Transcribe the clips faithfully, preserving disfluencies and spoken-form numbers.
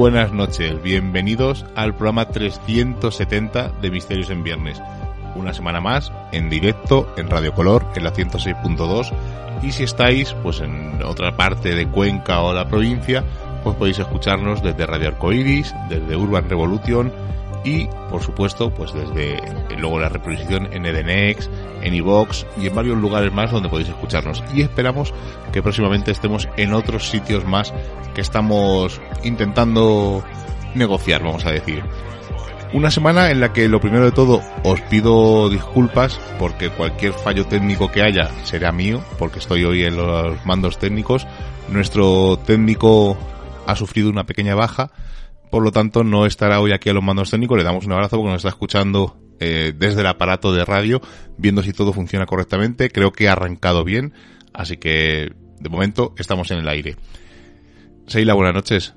buenas noches, bienvenidos al programa trescientos setenta de Misterios en Viernes. Una semana más, en directo, en Radio Color, en la ciento seis punto dos, y si estáis pues en otra parte de Cuenca o la provincia, pues podéis escucharnos desde Radio Arcoiris, desde Urban Revolution y, por supuesto, pues desde luego la reproducción en Edenex, en iVoox y en varios lugares más donde podéis escucharnos. Y esperamos que próximamente estemos en otros sitios más que estamos intentando negociar, vamos a decir. Una semana en la que lo primero de todo os pido disculpas porque cualquier fallo técnico que haya será mío, porque estoy hoy en los mandos técnicos. Nuestro técnico ha sufrido una pequeña baja, por lo tanto no estará hoy aquí a los mandos técnicos. Le damos un abrazo porque nos está escuchando eh, desde el aparato de radio, viendo si todo funciona correctamente. Creo que ha arrancado bien, así que de momento estamos en el aire. Seila, buenas noches.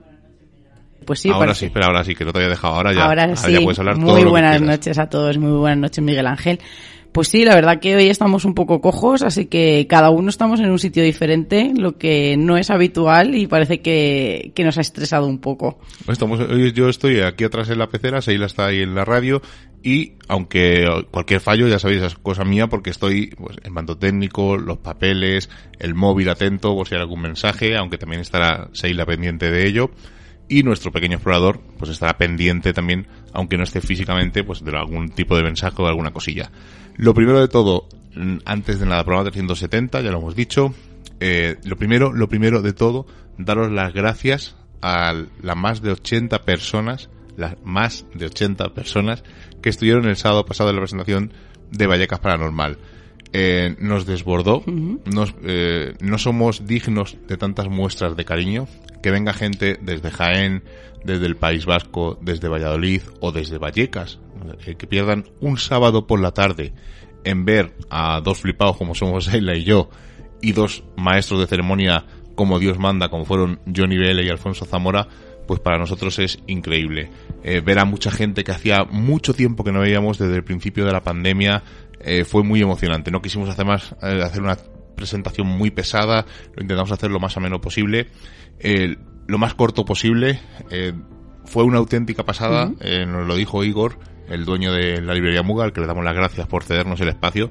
Pues sí, ahora parece. sí, espera, ahora sí, que no te había dejado. Ahora ya, ahora ahora sí. ya puedes hablar todo Muy lo buenas que quieras. noches a todos, muy buenas noches, Miguel Ángel. Pues sí, la verdad que hoy estamos un poco cojos, así que cada uno estamos en un sitio diferente, lo que no es habitual y parece que, que nos ha estresado un poco. Estamos, yo estoy aquí atrás en la pecera, Seila está ahí en la radio y aunque cualquier fallo, ya sabéis, es cosa mía porque estoy pues, en mando técnico, los papeles, el móvil atento por si hay algún mensaje, aunque también estará Seila pendiente de ello. Y nuestro pequeño explorador pues estará pendiente también, aunque no esté físicamente, pues de algún tipo de mensaje o de alguna cosilla. Lo primero de todo, antes de nada, programa trescientos setenta, ya lo hemos dicho. Eh, lo primero, lo primero de todo, daros las gracias a las más de ochenta personas, las más de ochenta personas que estuvieron el sábado pasado en la presentación de Vallecas Paranormal. Eh, nos desbordó, uh-huh. nos, eh, no somos dignos de tantas muestras de cariño. Que venga gente desde Jaén, desde el País Vasco, desde Valladolid o desde Vallecas, eh, que pierdan un sábado por la tarde en ver a dos flipados como somos Seila y yo, y dos maestros de ceremonia como Dios manda, como fueron Johnny Vélez y Alfonso Zamora, pues para nosotros es increíble. Eh, ver a mucha gente que hacía mucho tiempo que no veíamos desde el principio de la pandemia, eh, fue muy emocionante. No quisimos hacer más, eh, hacer una presentación muy pesada, lo intentamos hacer lo más ameno posible, eh, lo más corto posible. Eh, fue una auténtica pasada, uh-huh. eh, nos lo dijo Igor, el dueño de la librería Muga, al que le damos las gracias por cedernos el espacio,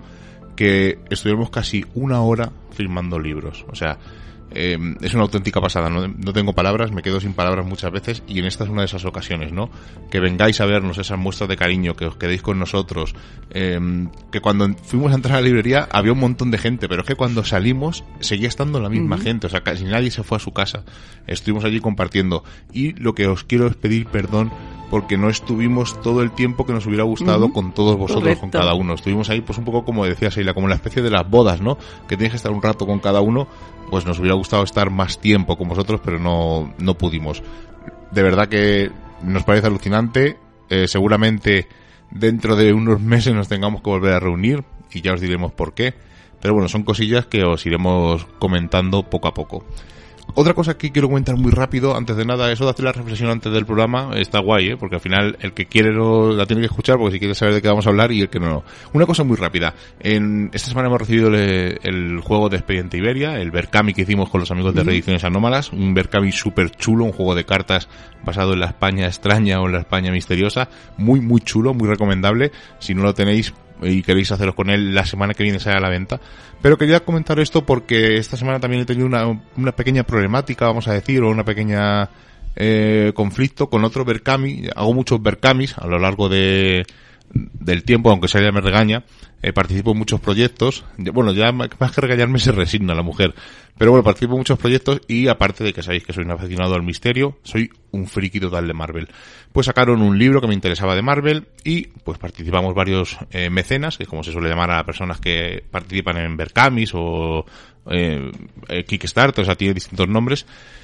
que estuvimos casi una hora firmando libros. O sea, eh, es una auténtica pasada, no, no tengo palabras, me quedo sin palabras muchas veces, y en esta es una de esas ocasiones, ¿no? Que vengáis a vernos, esas muestras de cariño, que os quedéis con nosotros, eh, que cuando fuimos a entrar a la librería había un montón de gente, pero es que cuando salimos seguía estando la misma uh-huh. gente, o sea, casi nadie se fue a su casa, estuvimos allí compartiendo, y lo que os quiero es pedir perdón porque no estuvimos todo el tiempo que nos hubiera gustado uh-huh. con todos vosotros, correcto. Con cada uno. Estuvimos ahí pues un poco como decía Seila, como la especie de las bodas, ¿no? Que tienes que estar un rato con cada uno, pues nos hubiera gustado estar más tiempo con vosotros, pero no, no pudimos. De verdad que nos parece alucinante, eh, seguramente dentro de unos meses nos tengamos que volver a reunir y ya os diremos por qué, pero bueno, son cosillas que os iremos comentando poco a poco. Otra cosa que quiero comentar muy rápido, antes de nada, eso de hacer la reflexión antes del programa, está guay, ¿eh? Porque al final el que quiere no la tiene que escuchar, porque si quiere saber de qué vamos a hablar, y el que no, no. Una cosa muy rápida, en esta semana hemos recibido el, el juego de Expediente Iberia, el Berkami que hicimos con los amigos de Reediciones Anómalas, un Berkami súper chulo, un juego de cartas basado en la España extraña o en la España misteriosa, muy muy chulo, muy recomendable. Si no lo tenéis y queréis haceros con él, la semana que viene sale a la venta. Pero quería comentar esto porque esta semana también he tenido una, una pequeña problemática, vamos a decir, o una pequeña eh, conflicto con otro Berkami. Hago muchos Berkamis a lo largo de del tiempo, aunque Seila me regaña. Eh, participo en muchos proyectos. Bueno, ya más que regañarme se resigna la mujer. Pero bueno, participo en muchos proyectos y aparte de que sabéis que soy un aficionado al misterio, soy un friki total de Marvel. Pues sacaron un libro que me interesaba de Marvel y pues participamos varios eh, mecenas, que es como se suele llamar a las personas que participan en Berkamis o eh, eh, Kickstarter, o sea, tiene distintos nombres.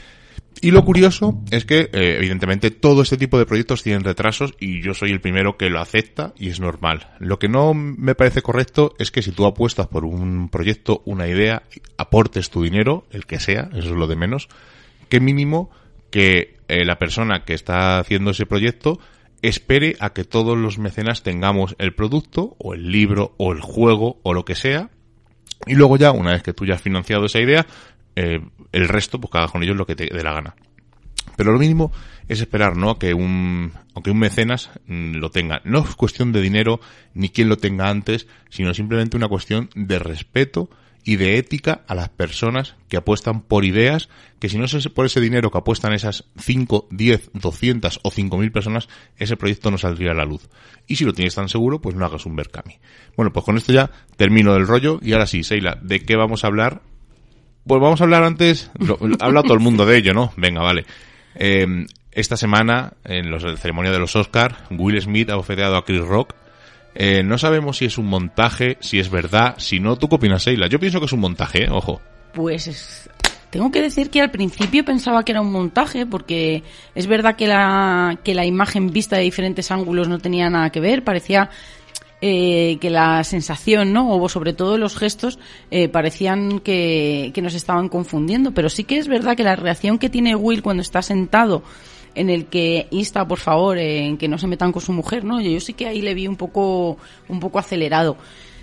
Y lo curioso es que, eh, evidentemente, todo este tipo de proyectos tienen retrasos y yo soy el primero que lo acepta y es normal. Lo que no me parece correcto es que si tú apuestas por un proyecto, una idea, aportes tu dinero, el que sea, eso es lo de menos, que mínimo que eh, la persona que está haciendo ese proyecto espere a que todos los mecenas tengamos el producto o el libro o el juego o lo que sea, y luego ya, una vez que tú ya has financiado esa idea, Eh, el resto, pues que hagas con ellos lo que te dé la gana. Pero lo mínimo es esperar, ¿no?, que un, aunque un mecenas mmm, lo tenga. No es cuestión de dinero ni quién lo tenga antes, sino simplemente una cuestión de respeto y de ética a las personas que apuestan por ideas que si no es por ese dinero que apuestan esas cinco, diez, doscientas o cinco mil personas, ese proyecto no saldría a la luz. Y si lo tienes tan seguro, pues no hagas un Berkami. Bueno, pues con esto ya termino el rollo y ahora sí, Seila, ¿de qué vamos a hablar? Pues vamos a hablar antes, lo, ha hablado todo el mundo de ello, ¿no? Venga, vale. Eh, esta semana, en los, la ceremonia de los Oscar, Will Smith ha bofeteado a Chris Rock. Eh, no sabemos si es un montaje, si es verdad, si no. ¿Tú qué opinas, Seila? Yo pienso que es un montaje, ¿eh? Ojo. Pues es... tengo que decir que al principio pensaba que era un montaje, porque es verdad que la, que la imagen vista de diferentes ángulos no tenía nada que ver, parecía... Eh, que la sensación, ¿no?, o sobre todo los gestos eh, parecían que, que nos estaban confundiendo, pero sí que es verdad que la reacción que tiene Will cuando está sentado, en el que insta, por favor, eh, en que no se metan con su mujer, ¿no? Yo, yo sí que ahí le vi un poco, un poco acelerado.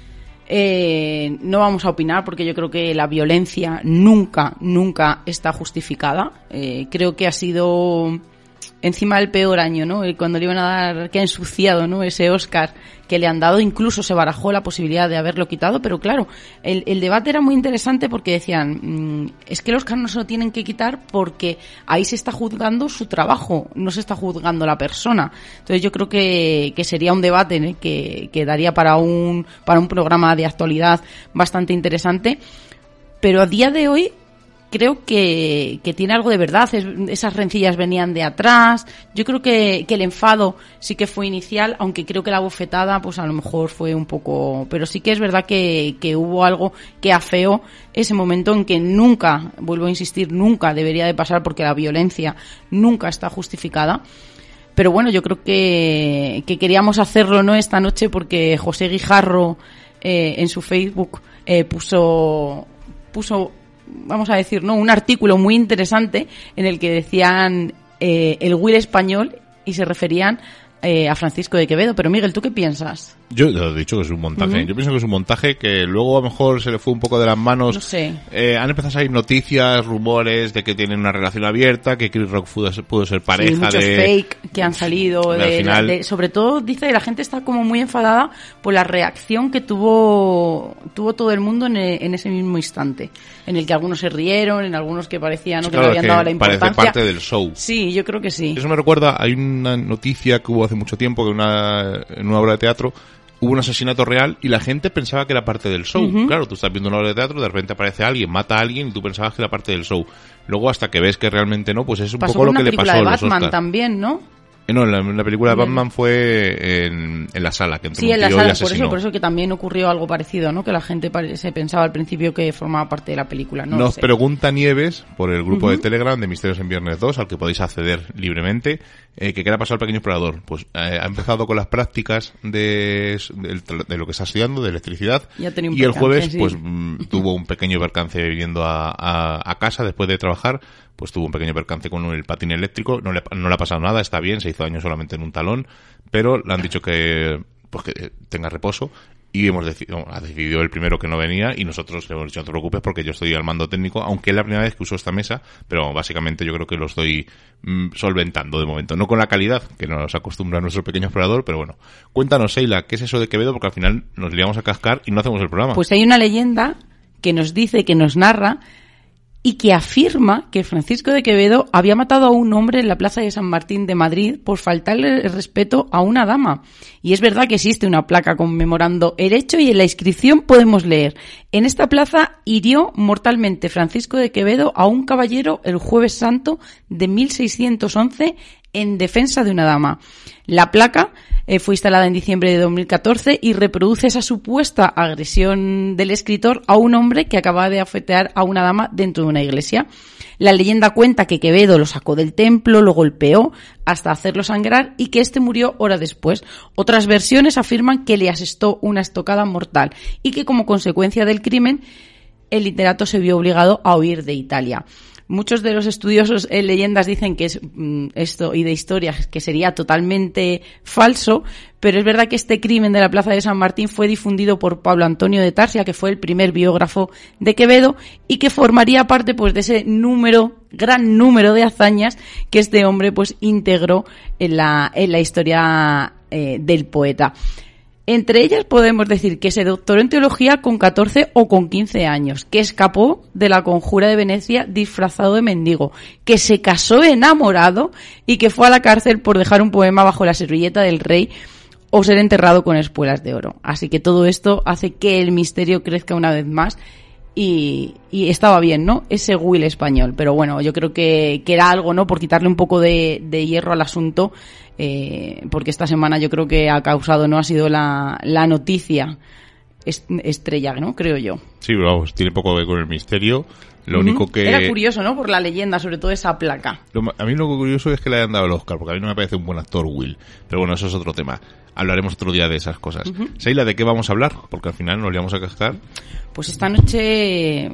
Eh, no vamos a opinar porque yo creo que la violencia nunca, nunca está justificada. Eh, creo que ha sido encima el peor año, ¿no? Cuando le iban a dar, que ha ensuciado, ¿no?, ese Oscar que le han dado, incluso se barajó la posibilidad de haberlo quitado, pero claro, el, el debate era muy interesante porque decían, mmm, es que el Oscar no se lo tienen que quitar porque ahí se está juzgando su trabajo, no se está juzgando la persona. Entonces yo creo que, que sería un debate, ¿eh?, que, que daría para un, para un programa de actualidad bastante interesante, pero a día de hoy creo que, que tiene algo de verdad. Es, esas rencillas venían de atrás. Yo creo que, que el enfado sí que fue inicial, aunque creo que la bofetada pues a lo mejor fue un poco... Pero sí que es verdad que, que hubo algo que afeó ese momento en que nunca, vuelvo a insistir, nunca debería de pasar, porque la violencia nunca está justificada. Pero bueno, yo creo que, que queríamos hacerlo, ¿no?, esta noche, porque José Guijarro eh, en su Facebook eh, puso... puso vamos a decir, ¿no?, un artículo muy interesante en el que decían eh, el Will español y se referían eh, a Francisco de Quevedo. Pero Miguel, ¿tú qué piensas? Yo ya he dicho que es un montaje. Uh-huh. Yo pienso que es un montaje que luego a lo mejor se le fue un poco de las manos. No sé. Eh, han empezado a salir noticias, rumores de que tienen una relación abierta, que Chris Rock pudo ser, pudo ser pareja sí, muchos de... fake que han salido. De, de, final... de, sobre todo, dice que la gente está como muy enfadada por la reacción que tuvo tuvo todo el mundo en, en ese mismo instante. En el que algunos se rieron, en algunos que parecían, ¿no?, claro, que no habían dado la importancia. Parece parte del show. Sí, yo creo que sí. Eso me recuerda, hay una noticia que hubo hace mucho tiempo, que una, en una obra de teatro hubo un asesinato real y la gente pensaba que era parte del show. Uh-huh. Claro, tú estás viendo una obra de teatro, de repente aparece alguien, mata a alguien y tú pensabas que era parte del show. Luego, hasta que ves que realmente no, pues es un pasó poco lo que le pasó a los Oscar. Pasó con una película de Batman también, ¿no? No, la, la película de Batman fue en, en la sala, que entró sí, un en la tío sala, y asesinó. por eso, por eso que también ocurrió algo parecido, ¿no? Que la gente se pensaba al principio que formaba parte de la película. No Nos sé. pregunta Nieves por el grupo uh-huh. de Telegram de Misterios en Viernes dos, al que podéis acceder libremente, eh, que qué le ha pasado al pequeño explorador. Pues eh, ha empezado con las prácticas de, de, de lo que está estudiando, de electricidad, y, y percance, el jueves sí. pues m, tuvo un pequeño percance viniendo a, a, a casa después de trabajar. Pues tuvo un pequeño percance con el patín eléctrico, no le, no le ha pasado nada, está bien, se hizo daño solamente en un talón, pero le han dicho que pues que tenga reposo y hemos decidido, ha decidido el primero que no venía y nosotros le hemos dicho no te preocupes porque yo estoy al mando técnico, aunque es la primera vez que uso esta mesa, pero básicamente yo creo que lo estoy mm, solventando de momento, no con la calidad que nos acostumbra nuestro pequeño explorador, pero bueno. Cuéntanos, Seila, ¿qué es eso de Quevedo? Porque al final nos liamos a cascar y no hacemos el programa. Pues hay una leyenda que nos dice, que nos narra y que afirma que Francisco de Quevedo había matado a un hombre en la plaza de San Martín de Madrid por faltarle el respeto a una dama. Y es verdad que existe una placa conmemorando el hecho y en la inscripción podemos leer: en esta plaza hirió mortalmente Francisco de Quevedo a un caballero el Jueves Santo de mil seiscientos once en defensa de una dama. La placa eh, fue instalada en diciembre de dos mil catorce y reproduce esa supuesta agresión del escritor a un hombre que acababa de afetear a una dama dentro de una iglesia. La leyenda cuenta que Quevedo lo sacó del templo, lo golpeó hasta hacerlo sangrar y que éste murió horas después. Otras versiones afirman que le asestó una estocada mortal y que como consecuencia del crimen el literato se vio obligado a huir de Italia. muchos de los estudiosos en leyendas dicen que es mm, esto y de historias que sería totalmente falso, pero es verdad que este crimen de la Plaza de San Martín fue difundido por Pablo Antonio de Tarsia, que fue el primer biógrafo de Quevedo y que formaría parte pues de ese número, gran número de hazañas que este hombre pues integró en la en la historia eh, del poeta. Entre ellas podemos decir que se doctoró en teología con catorce o con quince años, que escapó de la conjura de Venecia disfrazado de mendigo, que se casó enamorado y que fue a la cárcel por dejar un poema bajo la servilleta del rey o ser enterrado con espuelas de oro. Así que todo esto hace que el misterio crezca una vez más y, y estaba bien, ¿no? Ese Will español. Pero bueno, yo creo que, que era algo, ¿no? Por quitarle un poco de, de hierro al asunto. Eh, porque esta semana yo creo que ha causado, no ha sido la, la noticia est- estrella, ¿no? Creo yo. Sí, pero vamos, tiene poco que ver con el misterio. Lo uh-huh. único que... Era curioso, ¿no? Por la leyenda, sobre todo esa placa. Lo, a mí lo curioso es que le hayan dado el Oscar, porque a mí no me parece un buen actor Will. Pero bueno, eso es otro tema. Hablaremos otro día de esas cosas. Uh-huh. Seila, ¿de qué vamos a hablar? Porque al final nos le vamos a cascar. Pues esta noche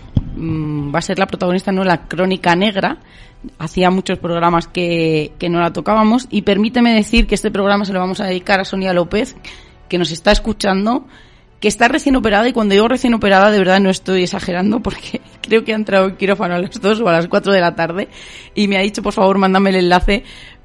mmm, va a ser la protagonista, ¿no? La Crónica Negra. Hacía muchos programas que, que no la tocábamos y permíteme decir que este programa se lo vamos a dedicar a Sonia López, que nos está escuchando, que está recién operada, y cuando digo recién operada de verdad no estoy exagerando porque creo que ha entrado en quirófano a las dos o a las cuatro de la tarde y me ha dicho por favor mándame el enlace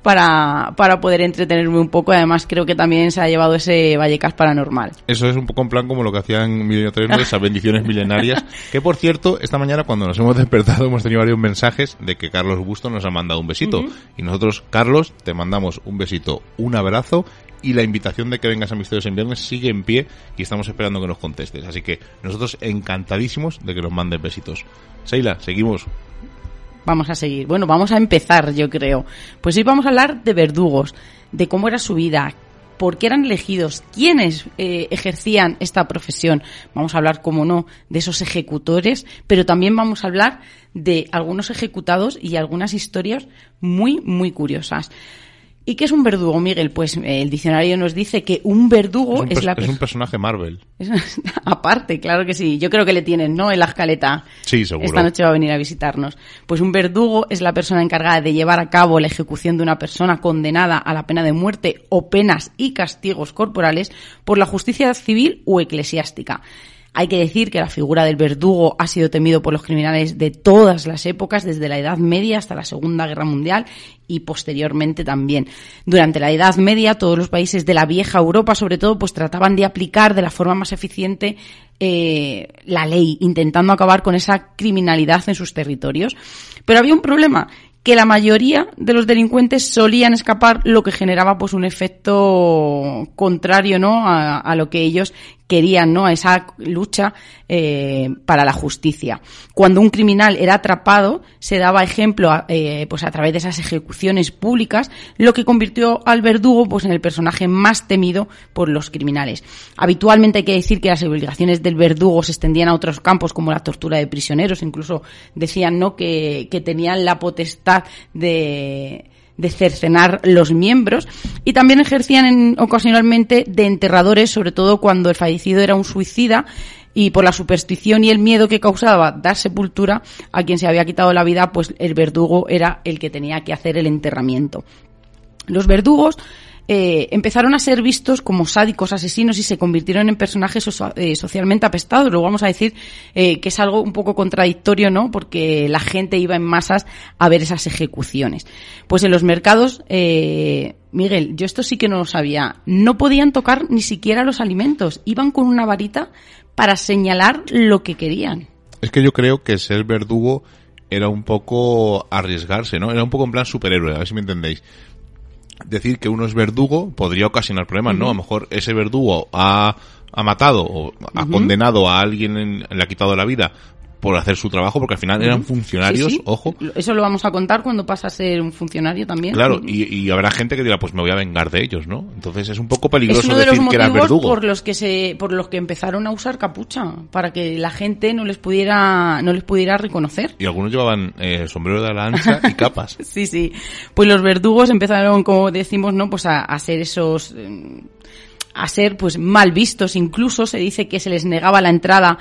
para para poder entretenerme un poco. Además creo que también se ha llevado ese Vallecas paranormal. Eso es un poco en plan como lo que hacían Milenio tres, esas bendiciones milenarias, que por cierto esta mañana cuando nos hemos despertado hemos tenido varios mensajes de que Carlos Busto nos ha mandado un besito. Uh-huh. Y nosotros, Carlos, te mandamos un besito, un abrazo, y la invitación de que vengas a Misterios en Viernes sigue en pie y estamos esperando que nos contestes. Así que nosotros encantadísimos de que nos mandes besitos. Seila, seguimos. Vamos a seguir. Bueno, vamos a empezar, yo creo. Pues hoy vamos a hablar de verdugos, de cómo era su vida, por qué eran elegidos, quiénes eh, ejercían esta profesión. Vamos a hablar, como no, de esos ejecutores, pero también vamos a hablar de algunos ejecutados y algunas historias muy, muy curiosas. ¿Y qué es un verdugo, Miguel? Pues eh, el diccionario nos dice que un verdugo es un, es la... Es un personaje Marvel. Es, aparte, claro que sí. Yo creo que le tienen, ¿no?, en la escaleta. Sí, seguro. Esta noche va a venir a visitarnos. Pues un verdugo es la persona encargada de llevar a cabo la ejecución de una persona condenada a la pena de muerte o penas y castigos corporales por la justicia civil o eclesiástica. Hay que decir que la figura del verdugo ha sido temido por los criminales de todas las épocas, desde la Edad Media hasta la Segunda Guerra Mundial y posteriormente también. Durante la Edad Media, todos los países de la vieja Europa, sobre todo, pues trataban de aplicar de la forma más eficiente eh, la ley, intentando acabar con esa criminalidad en sus territorios. Pero había un problema, que la mayoría de los delincuentes solían escapar, lo que generaba pues un efecto contrario, ¿no?, a, a lo que ellos querían, ¿no?, a esa lucha eh, para la justicia. Cuando un criminal era atrapado, se daba ejemplo a, eh, pues a través de esas ejecuciones públicas, lo que convirtió al verdugo pues en el personaje más temido por los criminales. Habitualmente hay que decir que las obligaciones del verdugo se extendían a otros campos como la tortura de prisioneros, incluso decían, ¿no?, que, que tenían la potestad de de cercenar los miembros, y también ejercían en, ocasionalmente de enterradores, sobre todo cuando el fallecido era un suicida y por la superstición y el miedo que causaba dar sepultura a quien se había quitado la vida, pues el verdugo era el que tenía que hacer el enterramiento. Los verdugos Eh, empezaron a ser vistos como sádicos, asesinos, y se convirtieron en personajes so- eh, socialmente apestados. Luego vamos a decir eh, que es algo un poco contradictorio, ¿no?, porque la gente iba en masas a ver esas ejecuciones. Pues en los mercados, eh, Miguel, yo esto sí que no lo sabía, no podían tocar ni siquiera los alimentos, iban con una varita para señalar lo que querían. Es que yo creo que ser verdugo era un poco arriesgarse, ¿no? Era un poco en plan superhéroe, a ver si me entendéis. Decir que uno es verdugo podría ocasionar problemas, ¿no? Uh-huh. A lo mejor ese verdugo ha, ha matado o ha uh-huh. condenado a alguien, en, le ha quitado la vida por hacer su trabajo, porque al final uh-huh. eran funcionarios, sí, sí. ojo. Eso lo vamos a contar cuando pasa a ser un funcionario también. Claro, y, y habrá gente que dirá, pues me voy a vengar de ellos, ¿no? Entonces es un poco peligroso es uno de decir los que era verdugo. por los que se, por los que empezaron a usar capucha, para que la gente no les pudiera, no les pudiera reconocer. Y algunos llevaban eh, sombrero de ala ancha y capas. Sí, sí. Pues los verdugos empezaron, como decimos, ¿no?, pues a, a ser esos, eh, a ser pues mal vistos. Incluso se dice que se les negaba la entrada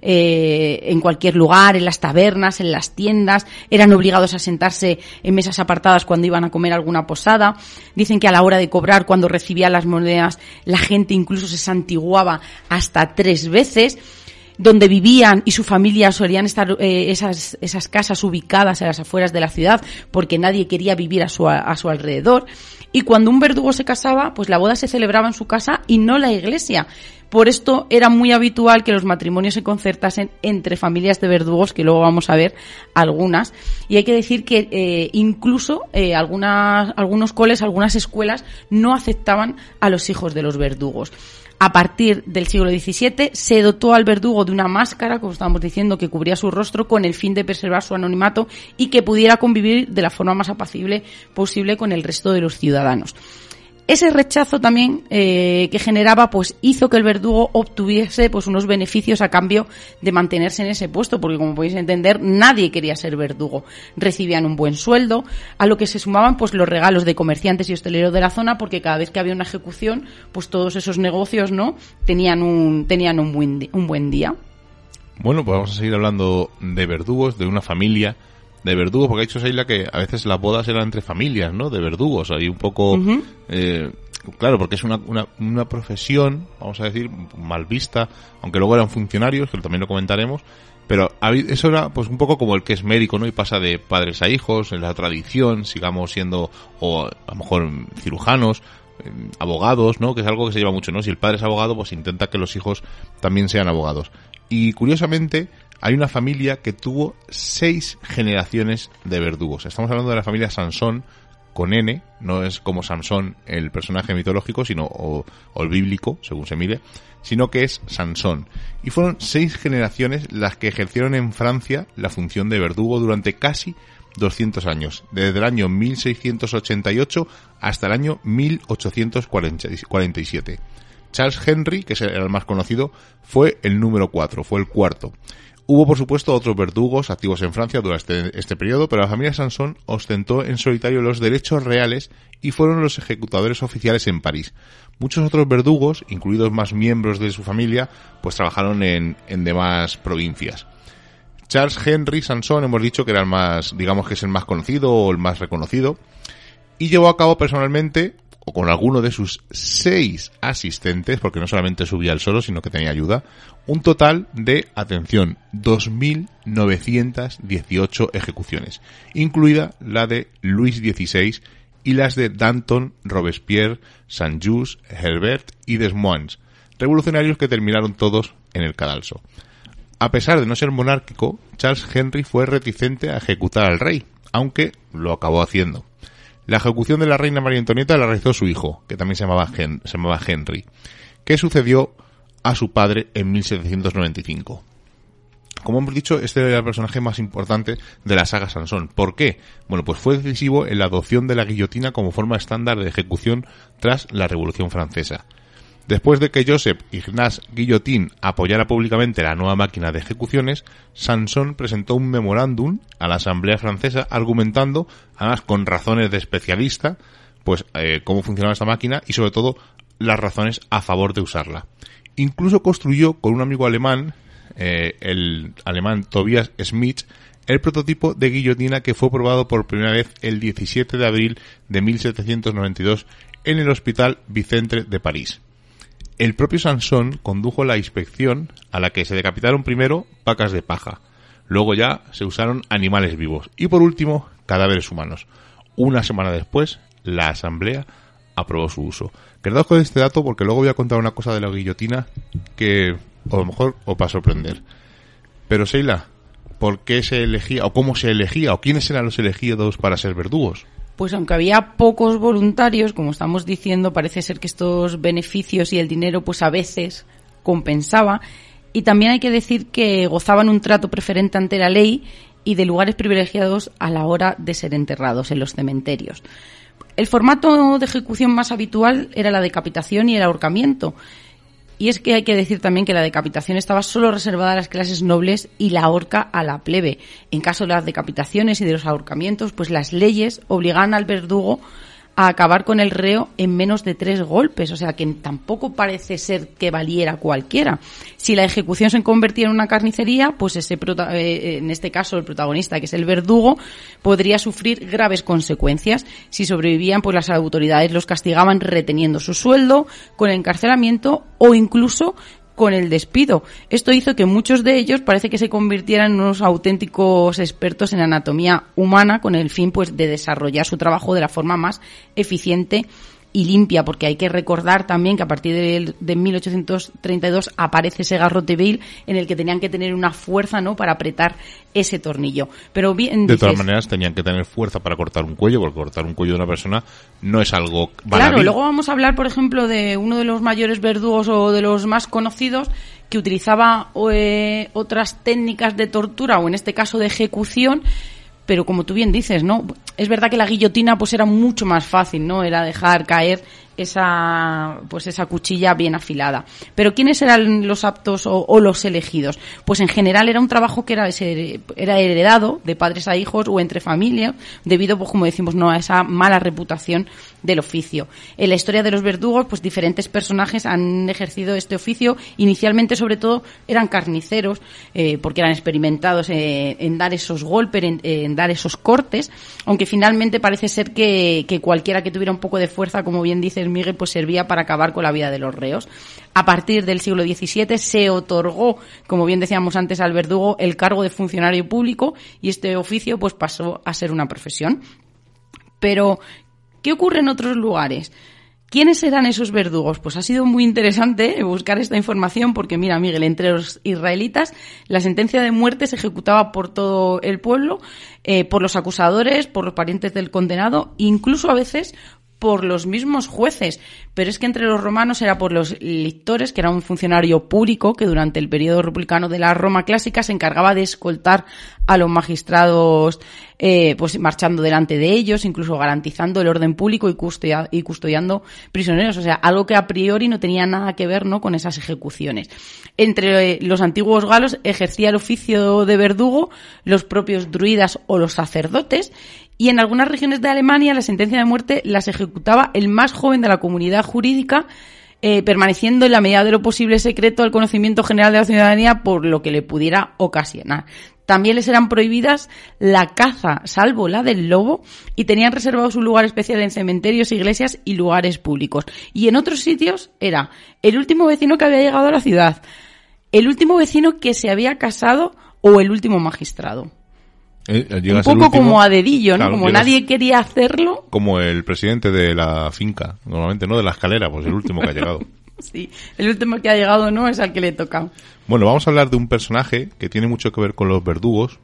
eh, en cualquier lugar, en las tabernas, en las tiendas, eran obligados a sentarse en mesas apartadas cuando iban a comer alguna posada. Dicen que a la hora de cobrar, cuando recibían las monedas, la gente incluso se santiguaba hasta tres veces. Donde vivían y su familia solían estar eh, esas esas casas ubicadas a las afueras de la ciudad, porque nadie quería vivir a su a su alrededor. Y cuando un verdugo se casaba, pues la boda se celebraba en su casa y no la iglesia. Por esto era muy habitual que los matrimonios se concertasen entre familias de verdugos, que luego vamos a ver algunas. Y hay que decir que eh, incluso eh, algunas algunos coles, algunas escuelas no aceptaban a los hijos de los verdugos. A partir del siglo diecisiete se dotó al verdugo de una máscara, como estábamos diciendo, que cubría su rostro con el fin de preservar su anonimato y que pudiera convivir de la forma más apacible posible con el resto de los ciudadanos. Ese rechazo también eh, que generaba, pues hizo que el verdugo obtuviese pues unos beneficios a cambio de mantenerse en ese puesto, porque como podéis entender, nadie quería ser verdugo. Recibían un buen sueldo, a lo que se sumaban pues los regalos de comerciantes y hosteleros de la zona, porque cada vez que había una ejecución, pues todos esos negocios, ¿no?, tenían un tenían un buen un buen día. Bueno, pues vamos a seguir hablando de verdugos, de una familia de verdugos, porque ha dicho Sheila que a veces las bodas eran entre familias, ¿no?, de verdugos, ahí un poco, uh-huh. eh, claro, porque es una, una, una profesión, vamos a decir, mal vista, aunque luego eran funcionarios, que también lo comentaremos, pero eso era pues un poco como el que es médico, ¿no?, y pasa de padres a hijos, en la tradición, sigamos siendo, o a lo mejor cirujanos, eh, abogados, ¿no?, que es algo que se lleva mucho, ¿no?, si el padre es abogado, pues intenta que los hijos también sean abogados. Y curiosamente, hay una familia que tuvo seis generaciones de verdugos. Estamos hablando de la familia Sansón, con N, no es como Samson el personaje mitológico, sino o, o el bíblico, según se mire, sino que es Sansón. Y fueron seis generaciones las que ejercieron en Francia la función de verdugo durante casi doscientos años, desde el año mil seiscientos ochenta y ocho hasta el año mil ochocientos cuarenta y siete. Charles Henry, que es el más conocido, fue el número cuatro, fue el cuarto. Hubo, por supuesto, otros verdugos activos en Francia durante este, este periodo, pero la familia Sansón ostentó en solitario los derechos reales y fueron los ejecutadores oficiales en París. Muchos otros verdugos, incluidos más miembros de su familia, pues trabajaron en, en demás provincias. Charles Henry Sansón, hemos dicho que era el más, digamos que es el más conocido o el más reconocido, y llevó a cabo personalmente, o con alguno de sus seis asistentes, porque no solamente subía él solo, sino que tenía ayuda, un total de, atención, dos mil novecientas dieciocho ejecuciones, incluida la de Luis dieciséis y las de Danton, Robespierre, Saint-Just, Herbert y Desmoines, revolucionarios que terminaron todos en el cadalso. A pesar de no ser monárquico, Charles Henry fue reticente a ejecutar al rey, aunque lo acabó haciendo. La ejecución de la reina María Antonieta la realizó su hijo, que también se llamaba, Hen- se llamaba Henry, que sucedió a su padre en mil setecientos noventa y cinco. Como hemos dicho, este era el personaje más importante de la saga Sansón. ¿Por qué? Bueno, pues fue decisivo en la adopción de la guillotina como forma estándar de ejecución tras la Revolución Francesa. Después de que Joseph Ignace Guillotin apoyara públicamente la nueva máquina de ejecuciones, Sansón presentó un memorándum a la Asamblea Francesa argumentando, además con razones de especialista, pues eh, cómo funcionaba esta máquina y sobre todo las razones a favor de usarla. Incluso construyó con un amigo alemán, eh, el alemán Tobias Schmitz, el prototipo de guillotina que fue probado por primera vez el diecisiete de abril de mil setecientos noventa y dos en el Hospital Vicente de París. El propio Sansón condujo la inspección a la que se decapitaron primero vacas de paja, luego ya se usaron animales vivos y por último cadáveres humanos. Una semana después, la asamblea aprobó su uso. Quedaos con este dato porque luego voy a contar una cosa de la guillotina que a lo mejor os va a sorprender. Pero Sheila, ¿por qué se elegía o cómo se elegía o quiénes eran los elegidos para ser verdugos? Pues aunque había pocos voluntarios, como estamos diciendo, parece ser que estos beneficios y el dinero pues a veces compensaba. Y también hay que decir que gozaban un trato preferente ante la ley y de lugares privilegiados a la hora de ser enterrados en los cementerios. El formato de ejecución más habitual era la decapitación y el ahorcamiento. Y es que hay que decir también que la decapitación estaba solo reservada a las clases nobles y la horca a la plebe. En caso de las decapitaciones y de los ahorcamientos, pues las leyes obligaban al verdugo a acabar con el reo en menos de tres golpes, o sea que tampoco parece ser que valiera cualquiera. Si la ejecución se convertía en una carnicería, pues ese prota- eh, en este caso el protagonista, que es el verdugo, podría sufrir graves consecuencias. Si sobrevivían, pues las autoridades los castigaban reteniendo su sueldo, con encarcelamiento o incluso con el despido. Esto hizo que muchos de ellos parece que se convirtieran en unos auténticos expertos en anatomía humana, con el fin pues de desarrollar su trabajo de la forma más eficiente y limpia, porque hay que recordar también que a partir de, de mil ochocientos treinta y dos aparece ese garrote vil en el que tenían que tener una fuerza, ¿no?, para apretar ese tornillo. Pero bien, de dices, todas maneras tenían que tener fuerza para cortar un cuello, porque cortar un cuello de una persona no es algo baladí. Claro, luego vamos a hablar, por ejemplo, de uno de los mayores verdugos o de los más conocidos que utilizaba eh, otras técnicas de tortura, o en este caso de ejecución. Pero como tú bien dices, ¿no? Es verdad que la guillotina pues era mucho más fácil, ¿no? Era dejar caer esa pues esa cuchilla bien afilada. Pero ¿quiénes eran los aptos o, o los elegidos? Pues en general era un trabajo que era era heredado de padres a hijos o entre familias, debido, pues como decimos, no a esa mala reputación del oficio. En la historia de los verdugos, pues diferentes personajes han ejercido este oficio. Inicialmente, sobre todo, eran carniceros, eh, porque eran experimentados eh, en dar esos golpes, en, en dar esos cortes, aunque finalmente parece ser que, que cualquiera que tuviera un poco de fuerza, como bien dices, Miguel, pues servía para acabar con la vida de los reos. A partir del siglo diecisiete se otorgó, como bien decíamos antes, al verdugo el cargo de funcionario público, y este oficio pues pasó a ser una profesión. Pero ¿qué ocurre en otros lugares? ¿Quiénes eran esos verdugos? Pues ha sido muy interesante buscar esta información porque, mira, Miguel, entre los israelitas la sentencia de muerte se ejecutaba por todo el pueblo, eh, por los acusadores, por los parientes del condenado, incluso a veces por los mismos jueces. Pero es que entre los romanos era por los lictores, que era un funcionario público que durante el periodo republicano de la Roma clásica se encargaba de escoltar a los magistrados eh, pues marchando delante de ellos, incluso garantizando el orden público y, custodia- y custodiando prisioneros. O sea, algo que a priori no tenía nada que ver, ¿no?, con esas ejecuciones. Entre eh, los antiguos galos ejercía el oficio de verdugo los propios druidas o los sacerdotes, y en algunas regiones de Alemania la sentencia de muerte las ejecutaba el más joven de la comunidad jurídica, eh, permaneciendo en la medida de lo posible secreto al conocimiento general de la ciudadanía por lo que le pudiera ocasionar. También les eran prohibidas la caza, salvo la del lobo, y tenían reservado su lugar especial en cementerios, iglesias y lugares públicos. Y en otros sitios era el último vecino que había llegado a la ciudad, el último vecino que se había casado o el último magistrado. Eh, un poco último, como a dedillo, ¿no? Claro, como nadie quería hacerlo. Como el presidente de la finca, normalmente, ¿no? De la escalera, pues el último que ha llegado. Sí, el último que ha llegado no es al que le toca. Bueno, vamos a hablar de un personaje que tiene mucho que ver con los verdugos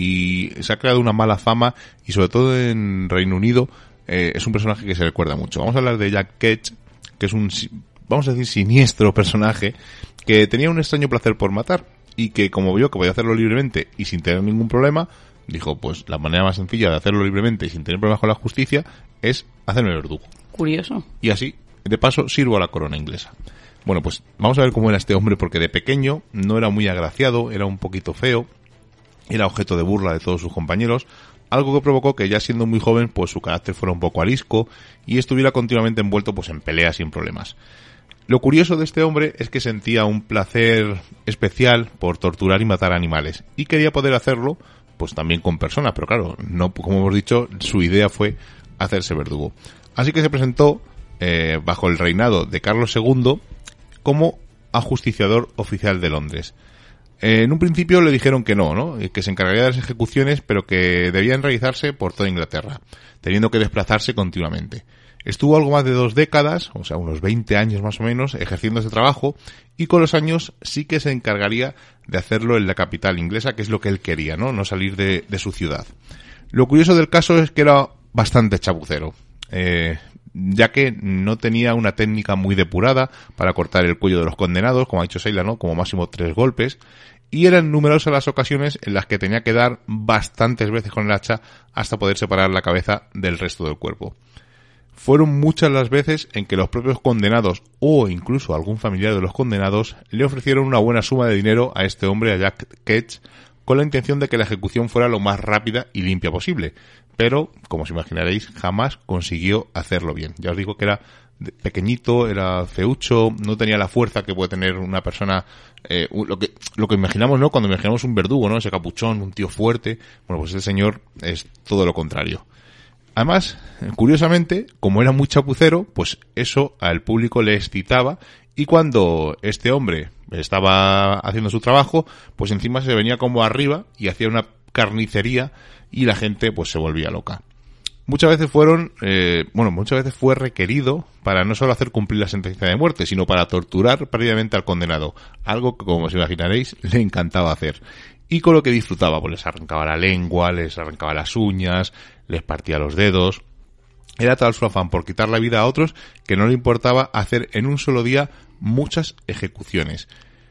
y se ha creado una mala fama, y sobre todo en Reino Unido eh, es un personaje que se recuerda mucho. Vamos a hablar de Jack Ketch, que es un, vamos a decir, siniestro personaje que tenía un extraño placer por matar, y que como vio que podía hacerlo libremente y sin tener ningún problema, dijo, pues la manera más sencilla de hacerlo libremente y sin tener problemas con la justicia es hacerme verdugo. Curioso. Y así, de paso, sirvo a la corona inglesa. Bueno, pues vamos a ver cómo era este hombre, porque de pequeño no era muy agraciado, era un poquito feo, era objeto de burla de todos sus compañeros, algo que provocó que ya siendo muy joven, pues su carácter fuera un poco arisco y estuviera continuamente envuelto pues en peleas sin problemas. Lo curioso de este hombre es que sentía un placer especial por torturar y matar animales, y quería poder hacerlo pues también con personas, pero claro, no, como hemos dicho, su idea fue hacerse verdugo. Así que se presentó eh, bajo el reinado de Carlos segundo como ajusticiador oficial de Londres. Eh, en un principio le dijeron que no, ¿no? Que se encargaría de las ejecuciones, pero que debían realizarse por toda Inglaterra, teniendo que desplazarse continuamente. Estuvo algo más de dos décadas, o sea, unos veinte años más o menos, ejerciendo ese trabajo, y con los años sí que se encargaría de hacerlo en la capital inglesa, que es lo que él quería, ¿no? No salir de, de su ciudad. Lo curioso del caso es que era bastante chapucero, eh, ya que no tenía una técnica muy depurada para cortar el cuello de los condenados, como ha dicho Sheila, ¿no? Como máximo tres golpes, y eran numerosas las ocasiones en las que tenía que dar bastantes veces con el hacha hasta poder separar la cabeza del resto del cuerpo. Fueron muchas las veces en que los propios condenados o incluso algún familiar de los condenados le ofrecieron una buena suma de dinero a este hombre, a Jack Ketch, con la intención de que la ejecución fuera lo más rápida y limpia posible. pero, como os imaginaréis, jamás consiguió hacerlo bien. Ya os digo que era pequeñito, era feucho, no tenía la fuerza que puede tener una persona, eh, lo que lo que imaginamos, ¿no? Cuando imaginamos un verdugo, ¿no? Ese capuchón, un tío fuerte. Bueno, pues este señor es todo lo contrario. Además, curiosamente, como era muy chapucero, pues eso al público le excitaba, y cuando este hombre estaba haciendo su trabajo, pues encima se venía como arriba y hacía una carnicería y la gente pues se volvía loca. Muchas veces fueron, eh, bueno, muchas veces fue requerido para no solo hacer cumplir la sentencia de muerte, sino para torturar previamente al condenado, algo que, como os imaginaréis, le encantaba hacer. Y con lo que disfrutaba, pues les arrancaba la lengua, les arrancaba las uñas, les partía los dedos. Era tal su afán por quitar la vida a otros que no le importaba hacer en un solo día muchas ejecuciones.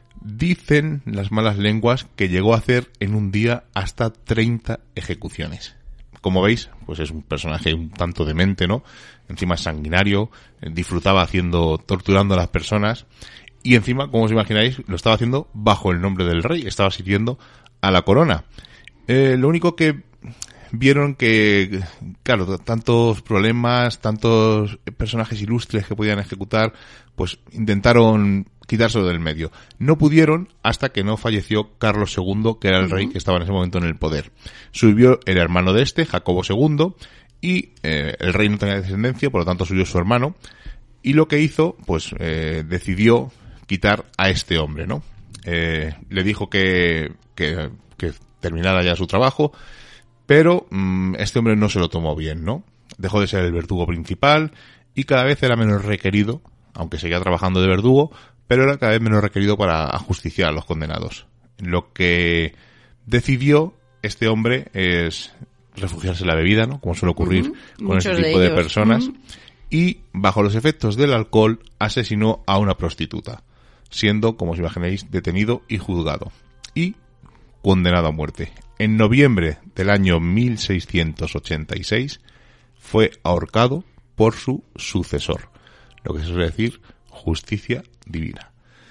Dicen las malas lenguas que llegó a hacer en un día hasta treinta ejecuciones. Como veis, pues es un personaje un tanto demente, ¿no? Encima es sanguinario, disfrutaba haciendo, torturando a las personas, y encima, como os imagináis, lo estaba haciendo bajo el nombre del rey, estaba sirviendo a la corona. Eh, lo único que vieron que, claro, tantos problemas, tantos personajes ilustres que podían ejecutar, pues intentaron quitárselo del medio. No pudieron hasta que no falleció Carlos segundo, que era el rey que estaba en ese momento en el poder. Subió el hermano de este, Jacobo segundo, y eh, el rey no tenía descendencia, por lo tanto subió su hermano, y lo que hizo, pues eh, decidió quitar a este hombre, ¿no? Eh, le dijo que, que, que terminara ya su trabajo, pero mmm, este hombre no se lo tomó bien, ¿no? Dejó de ser el verdugo principal y cada vez era menos requerido, aunque seguía trabajando de verdugo, pero era cada vez menos requerido para ajusticiar a los condenados. Lo que decidió este hombre es refugiarse en la bebida, ¿no? Como suele ocurrir uh-huh. con este tipo de, de personas. Uh-huh. Y, bajo los efectos del alcohol, asesinó a una prostituta, siendo, como os imagináis, detenido y juzgado. Y condenado a muerte. En noviembre del año mil seiscientos ochenta y seis fue ahorcado por su sucesor. Lo que se suele decir justicia divina.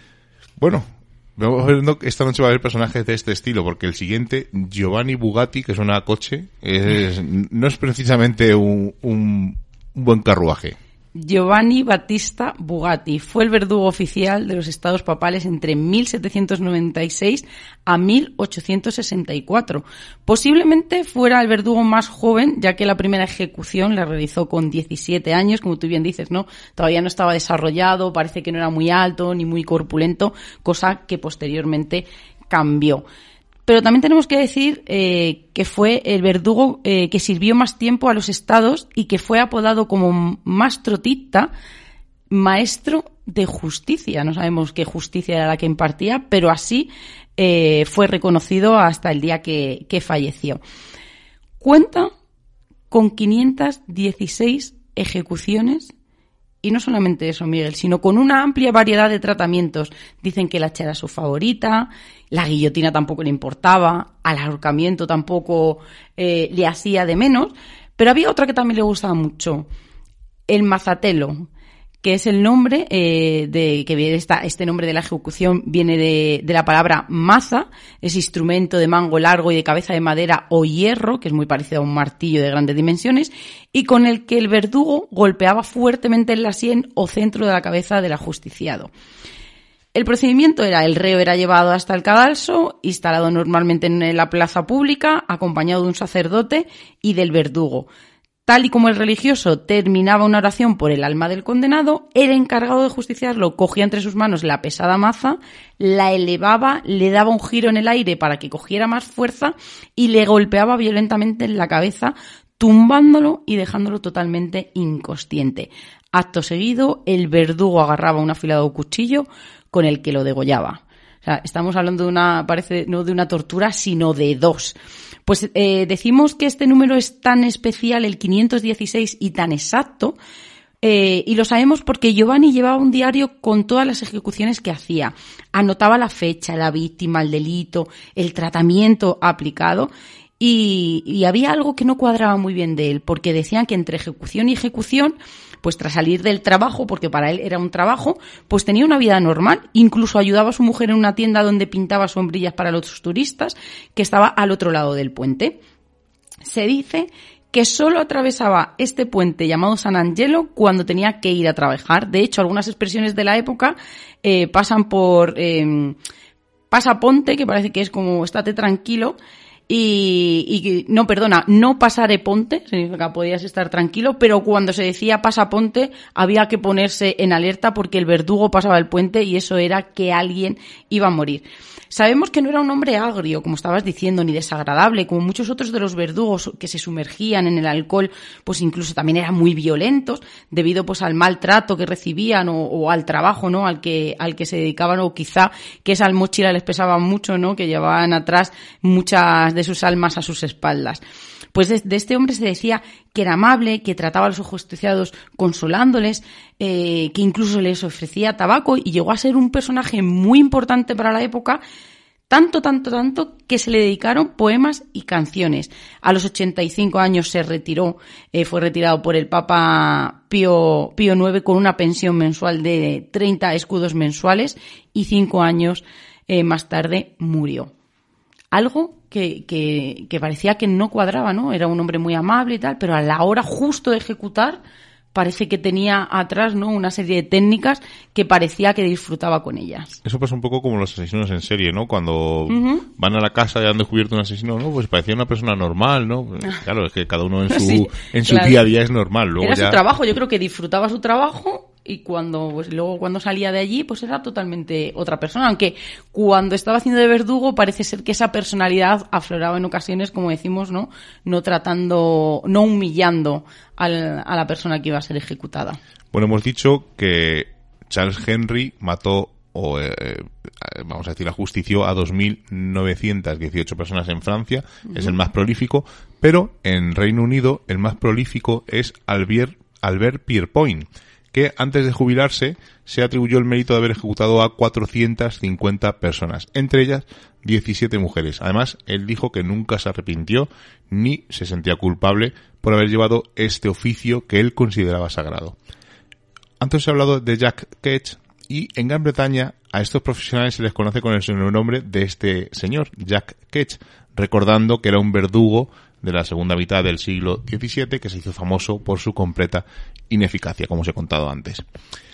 Bueno, vamos viendo que esta noche va a haber personajes de este estilo, porque el siguiente, Giovanni Bugatti, que suena a coche, es, no es precisamente un, un, un buen carruaje. Giovanni Battista Bugatti fue el verdugo oficial de los estados papales entre mil setecientos noventa y seis a mil ochocientos sesenta y cuatro. Posiblemente fuera el verdugo más joven, ya que la primera ejecución la realizó con diecisiete años, como tú bien dices, ¿no? Todavía no estaba desarrollado, parece que no era muy alto ni muy corpulento, cosa que posteriormente cambió. Pero también tenemos que decir eh, que fue el verdugo eh, que sirvió más tiempo a los estados y que fue apodado como mastrotista, maestro de justicia. No sabemos qué justicia era la que impartía, pero así eh, fue reconocido hasta el día que, que falleció. Cuenta con quinientas dieciséis ejecuciones. Y no solamente eso, Miguel, sino con una amplia variedad de tratamientos. Dicen que la hacha era su favorita, la guillotina tampoco le importaba, al ahorcamiento tampoco eh, le hacía de menos, pero había otra que también le gustaba mucho, el mazatelo, que es el nombre eh, de que viene esta, este nombre de la ejecución viene de, de la palabra maza, es instrumento de mango largo y de cabeza de madera o hierro, que es muy parecido a un martillo de grandes dimensiones, y con el que el verdugo golpeaba fuertemente en la sien o centro de la cabeza del ajusticiado. El procedimiento era, el reo era llevado hasta el cadalso, instalado normalmente en la plaza pública, acompañado de un sacerdote y del verdugo. Tal y como el religioso terminaba una oración por el alma del condenado, el encargado de justiciarlo cogía entre sus manos la pesada maza, la elevaba, le daba un giro en el aire para que cogiera más fuerza y le golpeaba violentamente en la cabeza, tumbándolo y dejándolo totalmente inconsciente. Acto seguido, el verdugo agarraba un afilado cuchillo con el que lo degollaba. O sea, estamos hablando de una, parece, no de una tortura, sino de dos. Pues eh, decimos que este número es tan especial, el quinientos dieciséis, y tan exacto, eh, y lo sabemos porque Giovanni llevaba un diario con todas las ejecuciones que hacía. Anotaba la fecha, la víctima, el delito, el tratamiento aplicado, y, y había algo que no cuadraba muy bien de él, porque decían que entre ejecución y ejecución, pues tras salir del trabajo, porque para él era un trabajo, pues tenía una vida normal, incluso ayudaba a su mujer en una tienda donde pintaba sombrillas para los turistas, que estaba al otro lado del puente. Se dice que solo atravesaba este puente llamado San Angelo cuando tenía que ir a trabajar. De hecho, algunas expresiones de la época eh, pasan por eh, pasa ponte, que parece que es como estate tranquilo, y, y no, perdona, no pasare ponte, significa podías estar tranquilo, pero cuando se decía pasa ponte había que ponerse en alerta porque el verdugo pasaba el puente y eso era que alguien iba a morir. Sabemos que no era un hombre agrio, como estabas diciendo, ni desagradable, como muchos otros de los verdugos que se sumergían en el alcohol, pues incluso también eran muy violentos, debido pues al maltrato que recibían o, o al trabajo, ¿no?, al que, al que se dedicaban, o quizá que esa mochila les pesaba mucho, ¿no?, que llevaban atrás muchas de sus almas a sus espaldas. Pues de, de este hombre se decía que era amable, que trataba a los ajusticiados consolándoles, eh, que incluso les ofrecía tabaco, y llegó a ser un personaje muy importante para la época, tanto, tanto, tanto, que se le dedicaron poemas y canciones. A los ochenta y cinco años se retiró, eh, fue retirado por el Papa Pío, Pío noveno con una pensión mensual de treinta escudos mensuales, y cinco años eh, más tarde murió. Algo que, que, que parecía que no cuadraba, ¿no? Era un hombre muy amable y tal, pero a la hora justo de ejecutar parece que tenía atrás, ¿no?, una serie de técnicas que parecía que disfrutaba con ellas. Eso pasa un poco como los asesinos en serie, ¿no? Cuando Uh-huh. van a la casa y han descubierto un asesino, ¿no? Pues parecía una persona normal, ¿no? Claro, es que cada uno en su, Sí, en su claro. día a día es normal. Luego Era ya... su trabajo, yo creo que disfrutaba su trabajo, y cuando pues luego cuando salía de allí pues era totalmente otra persona, aunque cuando estaba haciendo de verdugo parece ser que esa personalidad afloraba en ocasiones, como decimos, no no tratando, no humillando al, a la persona que iba a ser ejecutada. Bueno, hemos dicho que Charles Henry mató, o eh, vamos a decir, ajustició a dos mil novecientas dieciocho personas en Francia, uh-huh. Es el más prolífico, pero en Reino Unido el más prolífico es Albert, Albert Pierpoint, que antes de jubilarse se atribuyó el mérito de haber ejecutado a cuatrocientas cincuenta personas, entre ellas diecisiete mujeres. Además, él dijo que nunca se arrepintió ni se sentía culpable por haber llevado este oficio que él consideraba sagrado. Antes he hablado de Jack Ketch, y en Gran Bretaña a estos profesionales se les conoce con el sobrenombre de este señor, Jack Ketch, recordando que era un verdugo de la segunda mitad del siglo diecisiete que se hizo famoso por su completa ineficacia, como os he contado antes.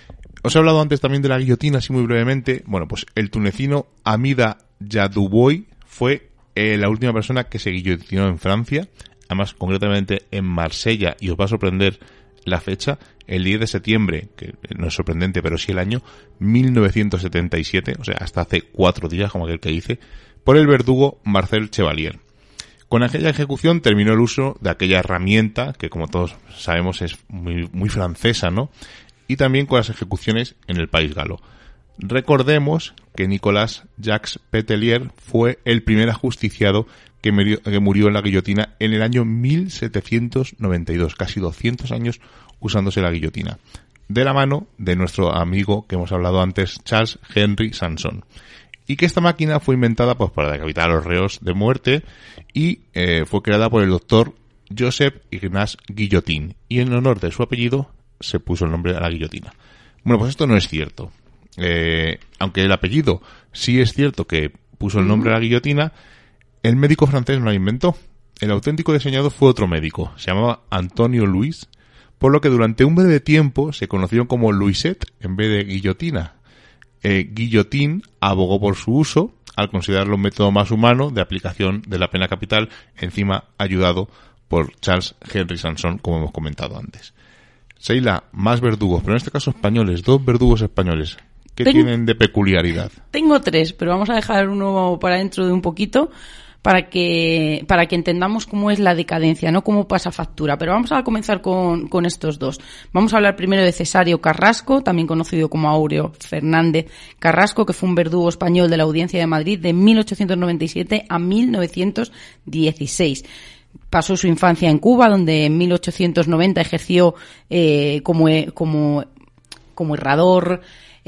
Os he hablado antes también de la guillotina, así muy brevemente. Bueno, pues el tunecino Hamida Yadouboui fue eh, la última persona que se guillotinó en Francia, además concretamente en Marsella, y os va a sorprender la fecha, el diez de septiembre, que no es sorprendente, pero sí el año mil novecientos setenta y siete, o sea, hasta hace cuatro días, como aquel que dice, por el verdugo Marcel Chevalier. Con aquella ejecución terminó el uso de aquella herramienta que, como todos sabemos, es muy, muy francesa, ¿no? Y también con las ejecuciones en el país galo. Recordemos que Nicolas Jacques Petelier fue el primer ajusticiado que murió, que murió en la guillotina en el año mil setecientos noventa y dos, casi doscientos años usándose la guillotina, de la mano de nuestro amigo que hemos hablado antes, Charles Henry Sanson. Y que esta máquina fue inventada pues para decapitar a los reos de muerte, y eh, fue creada por el doctor Joseph Ignace Guillotin, y en honor de su apellido se puso el nombre a la guillotina. Bueno, pues esto no es cierto. Eh, aunque el apellido sí es cierto que puso el nombre a la guillotina, el médico francés no la inventó. El auténtico diseñador fue otro médico, se llamaba Antonio Louis, por lo que durante un breve tiempo se conocieron como Louiset en vez de guillotina. Eh, Guillotin abogó por su uso al considerarlo un método más humano de aplicación de la pena capital, encima ayudado por Charles Henry Sanson, como hemos comentado antes. Seila, más verdugos, pero en este caso españoles, dos verdugos españoles. ¿Qué Ten... tienen de peculiaridad? Tengo tres, pero vamos a dejar uno para dentro de un poquito para que para que entendamos cómo es la decadencia, no cómo pasa factura. Pero vamos a comenzar con, con estos dos. Vamos a hablar primero de Cesario Carrasco, también conocido como Áureo Fernández Carrasco, que fue un verdugo español de la Audiencia de Madrid de mil ochocientos noventa y siete a mil novecientos dieciséis. Pasó su infancia en Cuba, donde en mil ochocientos noventa ejerció eh, como, como, como herrador,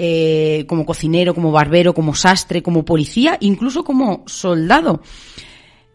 eh, como cocinero, como barbero, como sastre, como policía, incluso como soldado.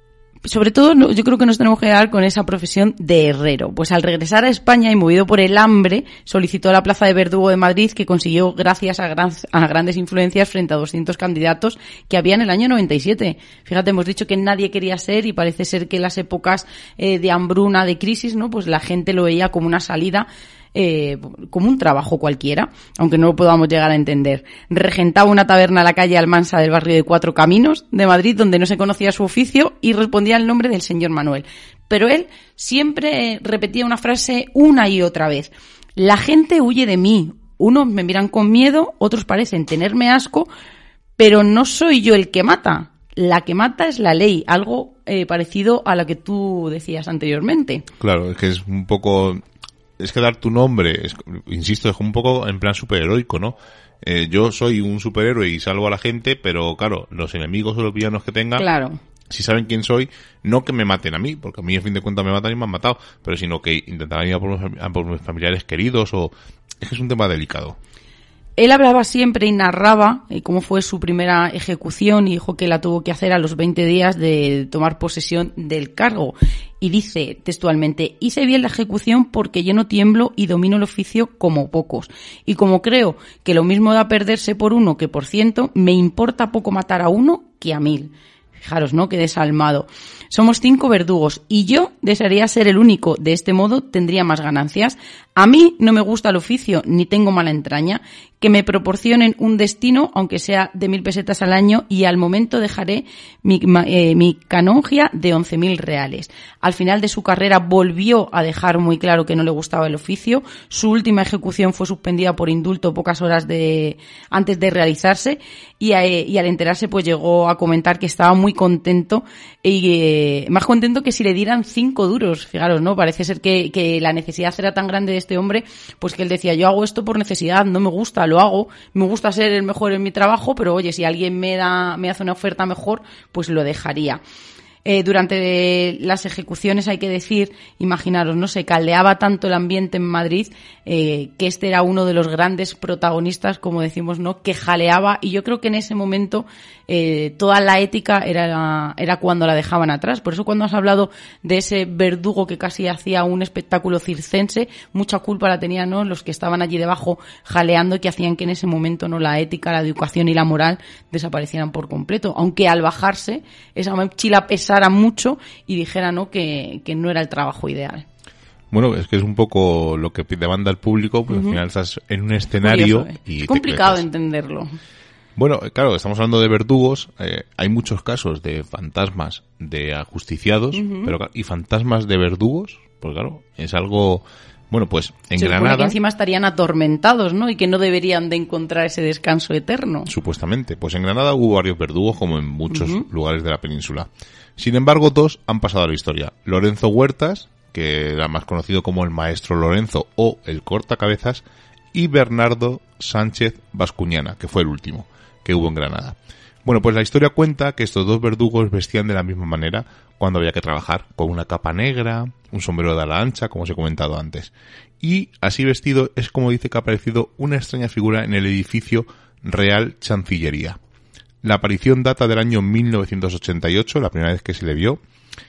sobre todo, no, yo creo que nos tenemos que dar con esa profesión de herrero. Pues al regresar a España y movido por el hambre, solicitó la plaza de verdugo de Madrid, que consiguió gracias a, gran, a grandes influencias frente a doscientos candidatos que había en el año noventa y siete. Fíjate, hemos dicho que nadie quería ser y parece ser que en las épocas eh, de hambruna, de crisis, ¿no? Pues la gente lo veía como una salida, Eh, como un trabajo cualquiera, aunque no lo podamos llegar a entender. Regentaba una taberna a la calle Almansa del barrio de Cuatro Caminos de Madrid, donde no se conocía su oficio y respondía el nombre del señor Manuel. Pero él siempre repetía una frase una y otra vez: la gente huye de mí, unos me miran con miedo, otros parecen tenerme asco, pero no soy yo el que mata. La que mata es la ley, algo eh, parecido a lo que tú decías anteriormente. Claro, es que es un poco... Es que dar tu nombre, es, insisto, es un poco en plan superheroico, ¿no? Eh, yo soy un superhéroe y salvo a la gente, pero claro, los enemigos o los villanos que tenga, claro, si saben quién soy, no que me maten a mí, porque a mí a fin de cuentas me matan y me han matado, pero sino que intentarán ir a por, los, a por mis familiares queridos, o... Es que es un tema delicado. Él hablaba siempre y narraba eh, cómo fue su primera ejecución y dijo que la tuvo que hacer a los veinte días de tomar posesión del cargo. Y dice textualmente: hice bien la ejecución porque yo no tiemblo y domino el oficio como pocos. Y como creo que lo mismo da perderse por uno que por ciento, me importa poco matar a uno que a mil. Fijaros, ¿no? Qué desalmado. Somos cinco verdugos y yo desearía ser el único. De este modo tendría más ganancias. A mí no me gusta el oficio, ni tengo mala entraña. Que me proporcionen un destino, aunque sea de mil pesetas al año, y al momento dejaré mi, eh, mi canongia de once mil reales. Al final de su carrera volvió a dejar muy claro que no le gustaba el oficio. Su última ejecución fue suspendida por indulto pocas horas de antes de realizarse, y, eh, y al enterarse pues llegó a comentar que estaba muy contento, y eh, más contento que si le dieran cinco duros. Fijaros, ¿no? Parece ser que, que la necesidad era tan grande de este hombre, pues que él decía: yo hago esto por necesidad, no me gusta, lo hago, me gusta ser el mejor en mi trabajo, pero oye, si alguien me da, me hace una oferta mejor, pues lo dejaría. Eh, durante las ejecuciones, hay que decir, imaginaros, ¿no? Se caldeaba tanto el ambiente en Madrid, eh, que este era uno de los grandes protagonistas, como decimos, ¿no? Que jaleaba, y yo creo que en ese momento eh, toda la ética era, era cuando la dejaban atrás. Por eso cuando has hablado de ese verdugo que casi hacía un espectáculo circense, mucha culpa la tenían, ¿no? Los que estaban allí debajo jaleando, que hacían que en ese momento, ¿no? La ética, la educación y la moral desaparecieran por completo. Aunque al bajarse, esa mochila pesada mucho y dijera, ¿no? que, que no era el trabajo ideal. Bueno, es que es un poco lo que demanda el público, pues uh-huh. Al final estás en un escenario. Curioso, ¿eh? Y es complicado de entenderlo. Bueno, claro, estamos hablando de verdugos, eh, hay muchos casos de fantasmas de ajusticiados, uh-huh. pero y fantasmas de verdugos, pues claro, es algo... Bueno, pues en Se Granada... supone que encima estarían atormentados, ¿no? Y que no deberían de encontrar ese descanso eterno. Supuestamente. Pues en Granada hubo varios verdugos, como en muchos uh-huh. lugares de la península. Sin embargo, dos han pasado a la historia. Lorenzo Huertas, que era más conocido como el Maestro Lorenzo o el Cortacabezas, y Bernardo Sánchez Bascuñana, que fue el último que hubo en Granada. Bueno, pues la historia cuenta que estos dos verdugos vestían de la misma manera cuando había que trabajar, con una capa negra, un sombrero de ala ancha, como os he comentado antes. Y así vestido es como dice que ha aparecido una extraña figura en el edificio Real Chancillería. La aparición data del año mil novecientos ochenta y ocho, la primera vez que se le vio,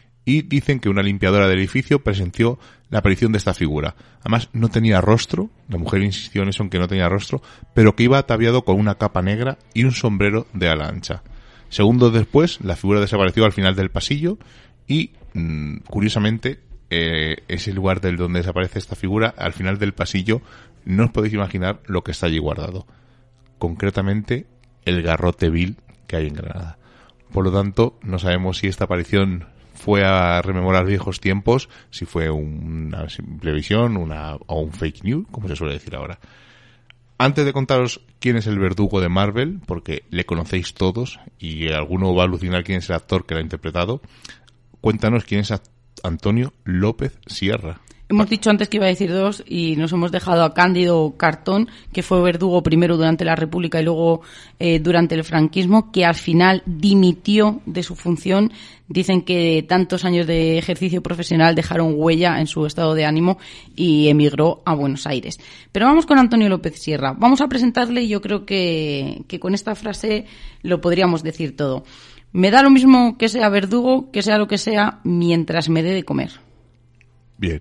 y dicen que una limpiadora del edificio presenció la aparición de esta figura. Además, no tenía rostro, la mujer insistió en eso, en que no tenía rostro, pero que iba ataviado con una capa negra y un sombrero de ala ancha. Segundos después, la figura desapareció al final del pasillo y, mmm, curiosamente, eh, ese lugar del donde desaparece esta figura, al final del pasillo, no os podéis imaginar lo que está allí guardado. Concretamente, el garrote vil que hay en Granada. Por lo tanto, no sabemos si esta aparición fue a rememorar viejos tiempos, si fue una simple visión una, o un fake news, como se suele decir ahora. Antes de contaros quién es el verdugo de Marvel, porque le conocéis todos y alguno va a alucinar quién es el actor que lo ha interpretado, cuéntanos quién es Antonio López Sierra. Hemos dicho antes que iba a decir dos y nos hemos dejado a Cándido Cartón, que fue verdugo primero durante la República y luego eh, durante el franquismo, que al final dimitió de su función. Dicen que tantos años de ejercicio profesional dejaron huella en su estado de ánimo y emigró a Buenos Aires. Pero vamos con Antonio López Sierra. Vamos a presentarle y yo creo que, que con esta frase lo podríamos decir todo. Me da lo mismo que sea verdugo, que sea lo que sea, mientras me dé de comer. Bien.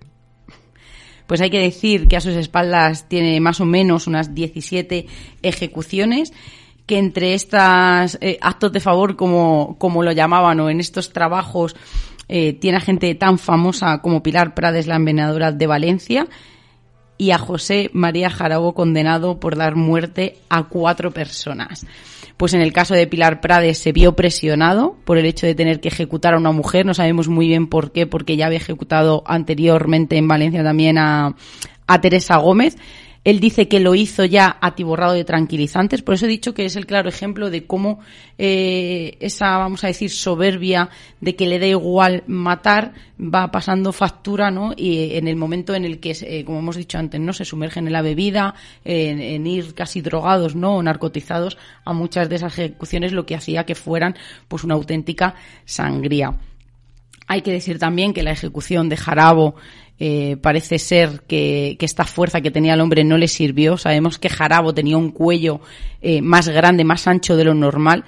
Pues hay que decir que a sus espaldas tiene más o menos unas diecisiete ejecuciones, que entre estos eh, actos de favor, como, como lo llamaban, o en estos trabajos, eh, tiene a gente tan famosa como Pilar Prades, la envenenadora de Valencia, y a José María Jarabo, condenado por dar muerte a cuatro personas. Pues en el caso de Pilar Prades se vio presionado por el hecho de tener que ejecutar a una mujer. No sabemos muy bien por qué, porque ya había ejecutado anteriormente en Valencia también a, a Teresa Gómez. Él dice que lo hizo ya atiborrado de tranquilizantes, por eso he dicho que es el claro ejemplo de cómo eh, esa, vamos a decir, soberbia de que le da igual matar va pasando factura, ¿no? Y en el momento en el que, eh, como hemos dicho antes, no se sumergen en la bebida, en, en ir casi drogados, ¿no? O narcotizados, a muchas de esas ejecuciones lo que hacía que fueran pues una auténtica sangría. Hay que decir también que la ejecución de Jarabo eh, parece ser que, que esta fuerza que tenía el hombre no le sirvió. Sabemos que Jarabo tenía un cuello eh, más grande, más ancho de lo normal,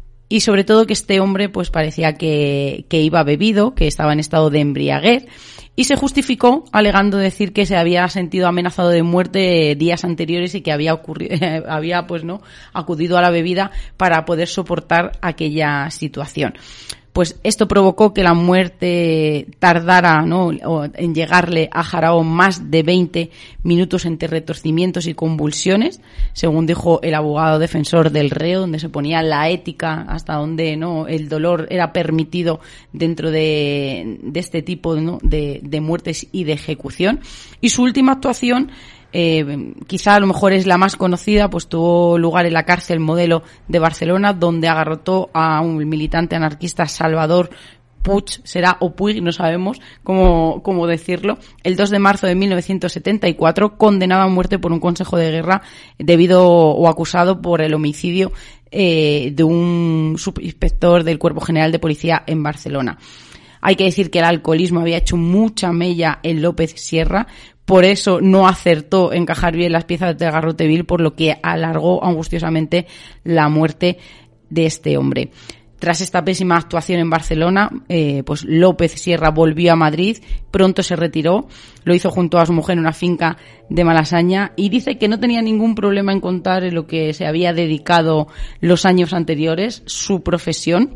y sobre todo que este hombre pues parecía que, que iba bebido, que estaba en estado de embriaguez, y se justificó alegando decir que se había sentido amenazado de muerte días anteriores y que había ocurrido, había pues no acudido a la bebida para poder soportar aquella situación. Pues esto provocó que la muerte tardara, ¿no?, en llegarle a Jarabo más de veinte minutos entre retorcimientos y convulsiones, según dijo el abogado defensor del reo, donde se ponía la ética hasta donde, ¿no?, el dolor era permitido dentro de, de este tipo, ¿no?, de, de muertes y de ejecución. Y su última actuación, Eh, quizá a lo mejor es la más conocida, pues tuvo lugar en la cárcel Modelo de Barcelona, donde agarrotó a un militante anarquista, Salvador Puig, será o Puig, no sabemos cómo, cómo decirlo, el dos de marzo de mil novecientos setenta y cuatro, condenado a muerte por un consejo de guerra debido o acusado por el homicidio eh, de un subinspector del Cuerpo General de Policía en Barcelona. Hay que decir que el alcoholismo había hecho mucha mella en López Sierra, por eso no acertó en encajar bien las piezas de garrote vil, por lo que alargó angustiosamente la muerte de este hombre. Tras esta pésima actuación en Barcelona, eh, pues López Sierra volvió a Madrid, pronto se retiró, lo hizo junto a su mujer en una finca de Malasaña, y dice que no tenía ningún problema en contar en lo que se había dedicado los años anteriores, su profesión,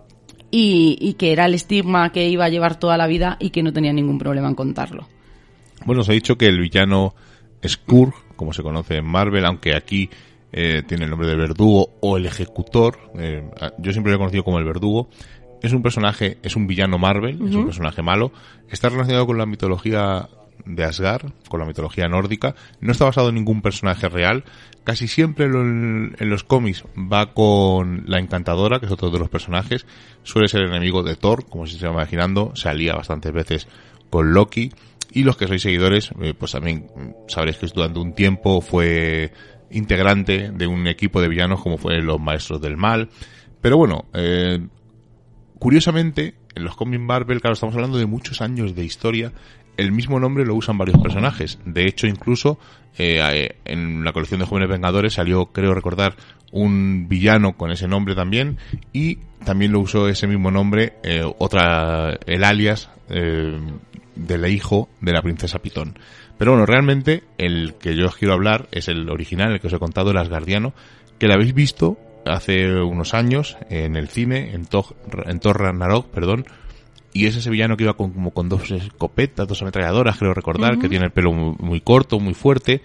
y, y que era el estigma que iba a llevar toda la vida y que no tenía ningún problema en contarlo. Bueno, se ha dicho que el villano Scourge, como se conoce en Marvel, aunque aquí eh, tiene el nombre de verdugo o el ejecutor, eh, yo siempre lo he conocido como el verdugo, es un personaje, es un villano Marvel, uh-huh. Es un personaje malo, está relacionado con la mitología de Asgard, con la mitología nórdica, no está basado en ningún personaje real, casi siempre lo, en, en los cómics va con la Encantadora, que es otro de los personajes, suele ser enemigo de Thor, como si se va imaginando, se alía bastantes veces con Loki. Y los que sois seguidores, eh, pues también sabréis que durante un tiempo fue integrante de un equipo de villanos como fue los Maestros del Mal. Pero bueno, eh, curiosamente, en los cómics Marvel, claro, estamos hablando de muchos años de historia, el mismo nombre lo usan varios personajes. De hecho, incluso eh, en la colección de Jóvenes Vengadores salió, creo recordar, un villano con ese nombre también, y también lo usó ese mismo nombre, eh, otra, el alias eh, del hijo de la princesa Pitón. Pero bueno, realmente el que yo os quiero hablar es el original, el que os he contado, el asgardiano, que lo habéis visto hace unos años en el cine, en Thor, en Thor Ragnarok, perdón, y es ese villano que iba con, como con dos escopetas, dos ametralladoras, creo recordar, uh-huh. Que tiene el pelo muy, muy corto, muy fuerte,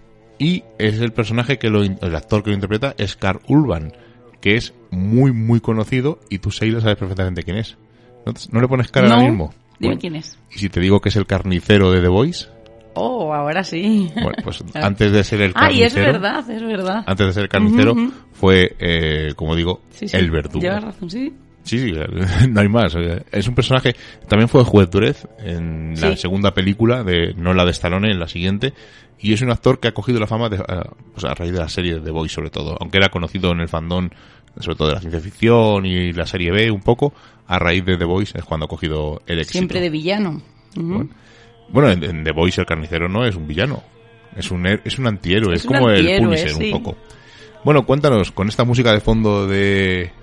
y es el personaje que lo, el actor que lo interpreta es Karl Urban, que es muy muy conocido, y tú, Sheila, sabes perfectamente quién es. ¿No, te, no le pones cara no, ahora mismo? Dime Bueno, quién es. ¿y si te digo que es el carnicero de The Voice? Oh, ahora sí. Bueno, pues antes de ser el carnicero... Ay, es verdad, es verdad. Antes de ser el carnicero, uh-huh. fue, eh, como digo, sí, sí. el verdugo. Llevas razón, sí. Sí, sí, no hay más. Es un personaje... También fue juez Dredd en la sí. segunda película, de no la de Stallone, en la siguiente. Y es un actor que ha cogido la fama de, pues a raíz de la serie de The Voice, sobre todo. Aunque era conocido en el fandom, sobre todo de la ciencia ficción y la serie B, un poco. A raíz de The Voice es cuando ha cogido el éxito. Siempre de villano. Uh-huh. Bueno, bueno en, en The Voice el carnicero no es un villano. Es un, es un antihéroe. Es, es como el Punisher, sí. Un poco. Bueno, cuéntanos, con esta música de fondo de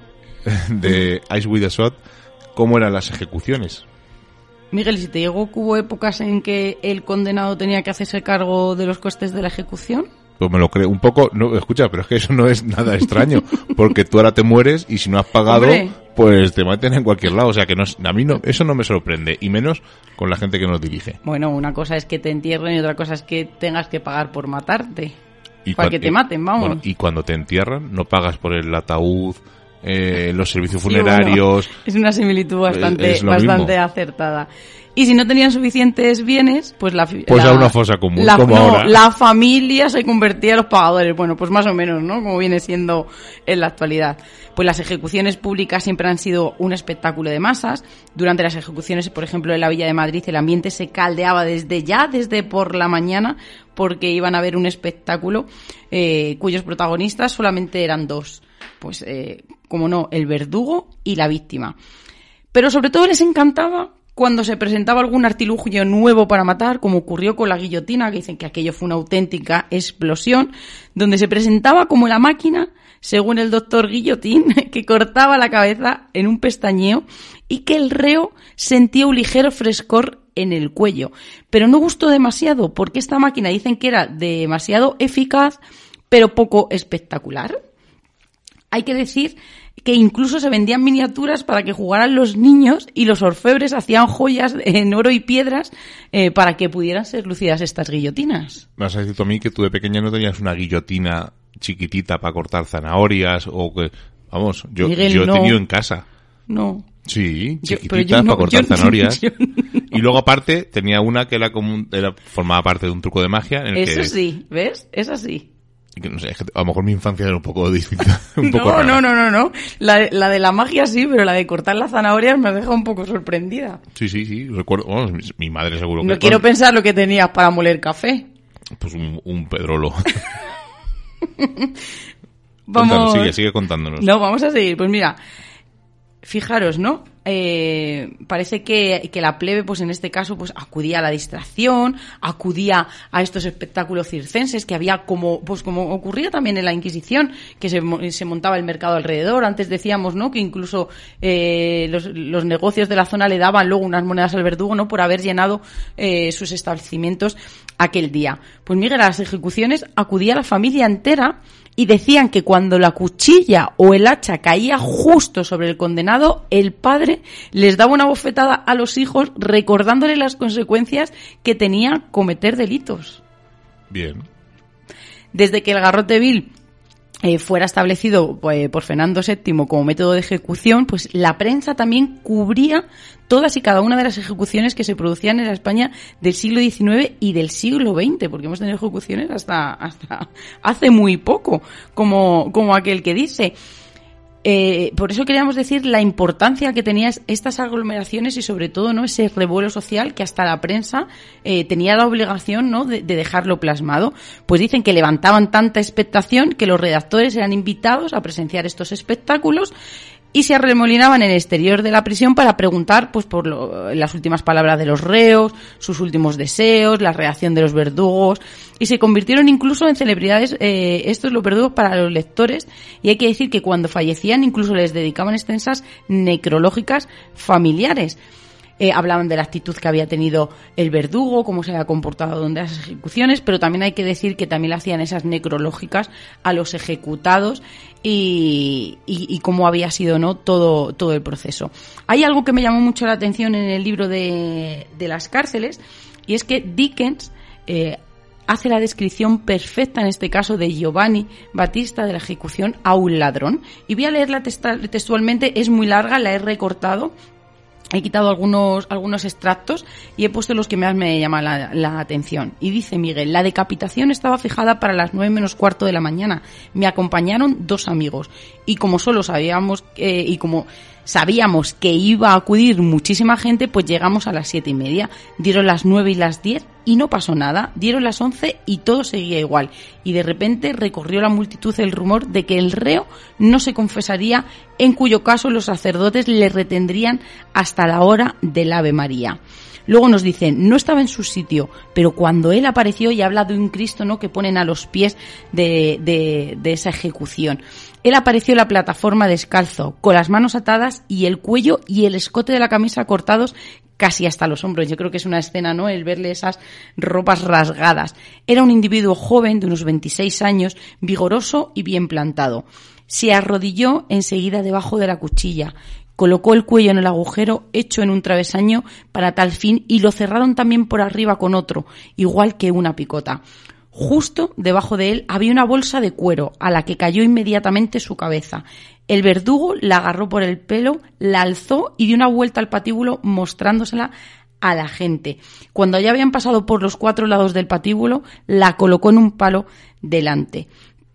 de Ice with a Shot, cómo eran las ejecuciones. Miguel, si te llegó que hubo épocas en que el condenado tenía que hacerse cargo de los costes de la ejecución. Pues me lo creo un poco, no, escucha, pero es que eso no es nada extraño, porque tú ahora te mueres y si no has pagado, ¡hombre!, pues te maten en cualquier lado, o sea que no, a mí no, eso no me sorprende, y menos con la gente que nos dirige. Bueno, una cosa es que te entierren y otra cosa es que tengas que pagar por matarte, y para que te maten, vamos. Bueno, y cuando te entierran, no pagas por el ataúd, eh, los servicios funerarios. Sí, bueno, es una similitud bastante, bastante acertada. Y si no tenían suficientes bienes, pues la pues la, a una fosa común, la, como no, ahora. La familia se convertía en los pagadores. Bueno, pues más o menos, ¿no? Como viene siendo en la actualidad. Pues las ejecuciones públicas siempre han sido un espectáculo de masas. Durante las ejecuciones, por ejemplo, en la Villa de Madrid, el ambiente se caldeaba desde ya, desde por la mañana, porque iban a ver un espectáculo eh, cuyos protagonistas solamente eran dos. Pues, eh, como no, el verdugo y la víctima. Pero sobre todo les encantaba cuando se presentaba algún artilugio nuevo para matar, como ocurrió con la guillotina, que dicen que aquello fue una auténtica explosión, donde se presentaba como la máquina, según el doctor Guillotín, que cortaba la cabeza en un pestañeo y que el reo sentía un ligero frescor en el cuello. Pero no gustó demasiado, porque esta máquina dicen que era demasiado eficaz, pero poco espectacular. Hay que decir que incluso se vendían miniaturas para que jugaran los niños y los orfebres hacían joyas en oro y piedras eh, para que pudieran ser lucidas estas guillotinas. Me has dicho a mí que tú de pequeña no tenías una guillotina chiquitita para cortar zanahorias o que... Vamos, yo, Miguel, yo he no. tenido en casa. No. Sí, Yo, chiquitita no, para cortar yo, zanahorias. Yo, yo, y luego aparte tenía una que era como un, era, formaba parte de un truco de magia. En el Eso que, sí, ¿ves? Eso sí. Que no sé, es que a lo mejor mi infancia era un poco distinta. Un poco no, rara. no, no, no, no. La, la de la magia sí, pero la de cortar las zanahorias me deja un poco sorprendida. Sí, sí, sí. Recuerdo, bueno, mi, mi madre seguro que... No quiero pensar lo que tenías para moler café. Pues un, un pedrolo. Vamos... Cuéntanos, sigue, sigue contándonos. No, vamos a seguir. Pues mira, fijaros, ¿no? Eh, parece que, que la plebe, pues en este caso, pues acudía a la distracción, acudía a estos espectáculos circenses que había como, pues como ocurría también en la Inquisición, que se, se montaba el mercado alrededor. Antes decíamos, ¿no?, que incluso eh, los, los negocios de la zona le daban luego unas monedas al verdugo, ¿no?, por haber llenado eh, sus establecimientos aquel día. Pues Miguel, a las ejecuciones acudía la familia entera y decían que cuando la cuchilla o el hacha caía justo sobre el condenado, el padre les daba una bofetada a los hijos recordándole las consecuencias que tenía cometer delitos. Bien. Desde que el garrote vil eh, fuera establecido pues, por Fernando séptimo como método de ejecución, pues la prensa también cubría todas y cada una de las ejecuciones que se producían en la España del siglo diecinueve y del siglo veinte, porque hemos tenido ejecuciones hasta hasta hace muy poco, como, como aquel que dice. Eh, por eso queríamos decir la importancia que tenían estas aglomeraciones y sobre todo, ¿no?, ese revuelo social que hasta la prensa eh, tenía la obligación, ¿no?, de, de dejarlo plasmado. Pues dicen que levantaban tanta expectación que los redactores eran invitados a presenciar estos espectáculos y se arremolinaban en el exterior de la prisión para preguntar pues por lo, las últimas palabras de los reos, sus últimos deseos, la reacción de los verdugos, y se convirtieron incluso en celebridades eh, estos los verdugos para los lectores, y hay que decir que cuando fallecían incluso les dedicaban extensas necrológicas familiares. Eh, hablaban de la actitud que había tenido el verdugo, cómo se había comportado durante las ejecuciones, pero también hay que decir que también le hacían esas necrológicas a los ejecutados y, y, y cómo había sido, ¿no?, todo, todo el proceso. Hay algo que me llamó mucho la atención en el libro de, de las cárceles, y es que Dickens eh, hace la descripción perfecta, en este caso, de Giovanni Battista, de la ejecución a un ladrón. Y voy a leerla textualmente, es muy larga, la he recortado. He quitado algunos algunos extractos y he puesto los que más me llaman la, la atención. Y dice Miguel: la decapitación estaba fijada para las nueve menos cuarto de la mañana. Me acompañaron dos amigos. Y como solo sabíamos, eh, y como Sabíamos que iba a acudir muchísima gente, pues llegamos a las siete y media. Dieron las nueve y las diez y no pasó nada. Dieron las once y todo seguía igual. Y de repente recorrió la multitud el rumor de que el reo no se confesaría, en cuyo caso los sacerdotes le retendrían hasta la hora del Ave María. Luego nos dicen, no estaba en su sitio, pero cuando él apareció y habla de un Cristo, ¿no?, que ponen a los pies de, de, de esa ejecución. Él apareció en la plataforma descalzo, con las manos atadas y el cuello y el escote de la camisa cortados casi hasta los hombros. Yo creo que es una escena, ¿no?, el verle esas ropas rasgadas. Era un individuo joven de unos veintiséis años, vigoroso y bien plantado. Se arrodilló enseguida debajo de la cuchilla. Colocó el cuello en el agujero hecho en un travesaño para tal fin y lo cerraron también por arriba con otro, igual que una picota. Justo debajo de él había una bolsa de cuero a la que cayó inmediatamente su cabeza. El verdugo la agarró por el pelo, la alzó y dio una vuelta al patíbulo mostrándosela a la gente. Cuando ya habían pasado por los cuatro lados del patíbulo, la colocó en un palo delante.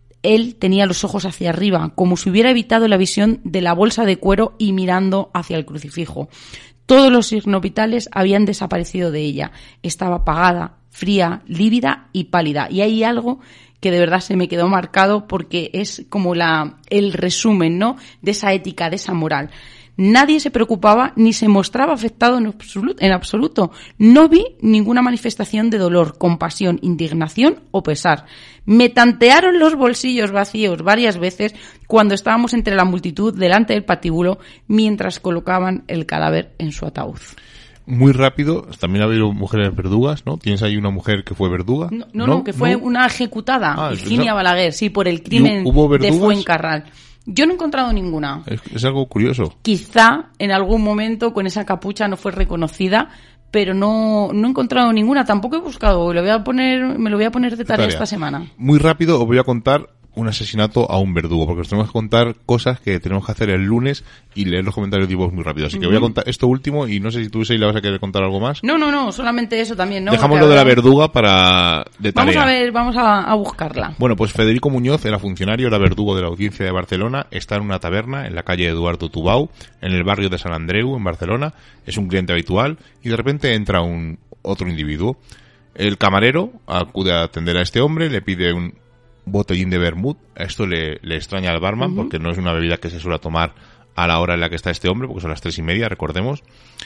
Él tenía los ojos hacia arriba, como si hubiera evitado la visión de la bolsa de cuero y mirando hacia el crucifijo. Todos los signos vitales habían desaparecido de ella. Estaba apagada, fría, lívida y pálida. Y hay algo que de verdad se me quedó marcado porque es como la, el resumen, ¿no?, de esa ética, de esa moral. Nadie se preocupaba ni se mostraba afectado en absoluto, en absoluto. No vi ninguna manifestación de dolor, compasión, indignación o pesar. Me tantearon los bolsillos vacíos varias veces cuando estábamos entre la multitud delante del patíbulo mientras colocaban el cadáver en su ataúd. Muy rápido, también ha habido mujeres verdugas, ¿no? ¿Tienes ahí una mujer que fue verduga? No, no, no, no que fue ¿no? una ejecutada, ah, Virginia Balaguer, sí, por el crimen de Fuencarral. Yo no he encontrado ninguna. Es, es algo curioso. Quizá en algún momento con esa capucha no fue reconocida, pero no, no he encontrado ninguna. Tampoco he buscado. Lo voy a poner, me lo voy a poner de tarea, tarea esta semana. Muy rápido os voy a contar un asesinato a un verdugo, porque os tenemos que contar cosas que tenemos que hacer el lunes y leer los comentarios de iVoox muy rápido. Así que uh-huh. voy a contar esto último y no sé si tú, Sheila, vas a querer contar algo más. No, no, no, solamente eso también, ¿no? Dejamos lo de la verduga para de tarea. Vamos a ver, vamos a, a buscarla. Bueno, pues Federico Muñoz era funcionario, era verdugo de la Audiencia de Barcelona, está en una taberna en la calle Eduardo Tubau, en el barrio de Sant Andreu, en Barcelona. Es un cliente habitual y de repente entra un otro individuo. El camarero acude a atender a este hombre, le pide un botellín de vermut. Esto le, le extraña al barman, uh-huh. porque no es una bebida que se suele tomar a la hora en la que está este hombre, porque son las tres y media, recordemos.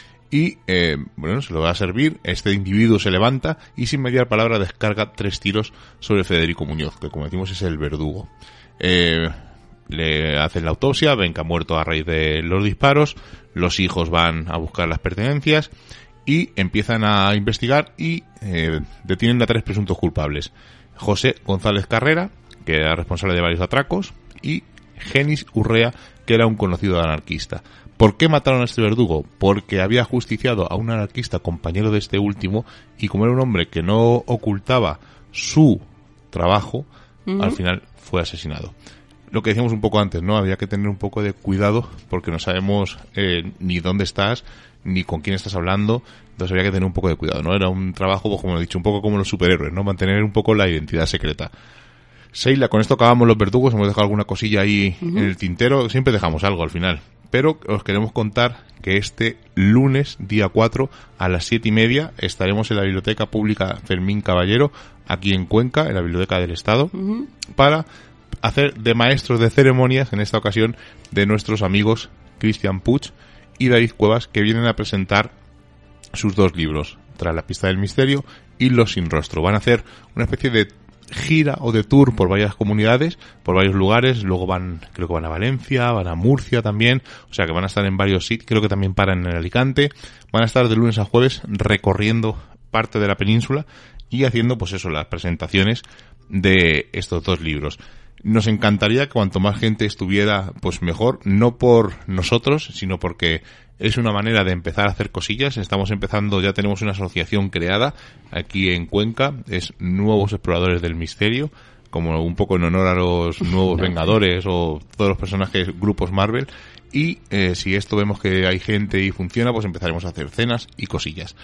Y, eh, bueno, se lo va a servir. Este individuo se levanta y sin mediar palabra descarga tres tiros sobre Federico Muñoz, que como decimos es el verdugo. Eh, le hacen la autopsia, ven que ha muerto a raíz de los disparos. Los hijos van a buscar las pertenencias y empiezan a investigar y eh, detienen a tres presuntos culpables. José González Carrera, que era responsable de varios atracos, y Genis Urrea, que era un conocido anarquista. ¿Por qué mataron a este verdugo? Porque había ajusticiado a un anarquista compañero de este último y como era un hombre que no ocultaba su trabajo, uh-huh. al final fue asesinado. Lo que decíamos un poco antes, ¿no? Había que tener un poco de cuidado porque no sabemos eh, ni dónde estás, ni con quién estás hablando, entonces había que tener un poco de cuidado, ¿no? Era un trabajo, pues, como he dicho, un poco como los superhéroes, ¿no? Mantener un poco la identidad secreta. Sheila, con esto acabamos los verdugos, hemos dejado alguna cosilla ahí uh-huh. en el tintero, siempre dejamos algo al final, pero os queremos contar que este lunes, día cuatro, a las siete y media, estaremos en la Biblioteca Pública Fermín Caballero, aquí en Cuenca, en la Biblioteca del Estado, uh-huh. para hacer de maestros de ceremonias, en esta ocasión, de nuestros amigos Cristian Puig y David Cuevas, que vienen a presentar sus dos libros, Tras la pista del misterio y Los sin rostro. Van a hacer una especie de gira o de tour por varias comunidades, por varios lugares, luego van, creo que van a Valencia, van a Murcia también, o sea que van a estar en varios sitios, creo que también paran en Alicante, van a estar de lunes a jueves recorriendo parte de la península y haciendo, pues eso, las presentaciones de estos dos libros. Nos encantaría que cuanto más gente estuviera, pues mejor, no por nosotros, sino porque es una manera de empezar a hacer cosillas. Estamos empezando, ya tenemos una asociación creada aquí en Cuenca, es Nuevos Exploradores del Misterio, como un poco en honor a los nuevos Vengadores o todos los personajes, grupos Marvel. Y eh, si esto vemos que hay gente y funciona, pues empezaremos a hacer cenas y cosillas.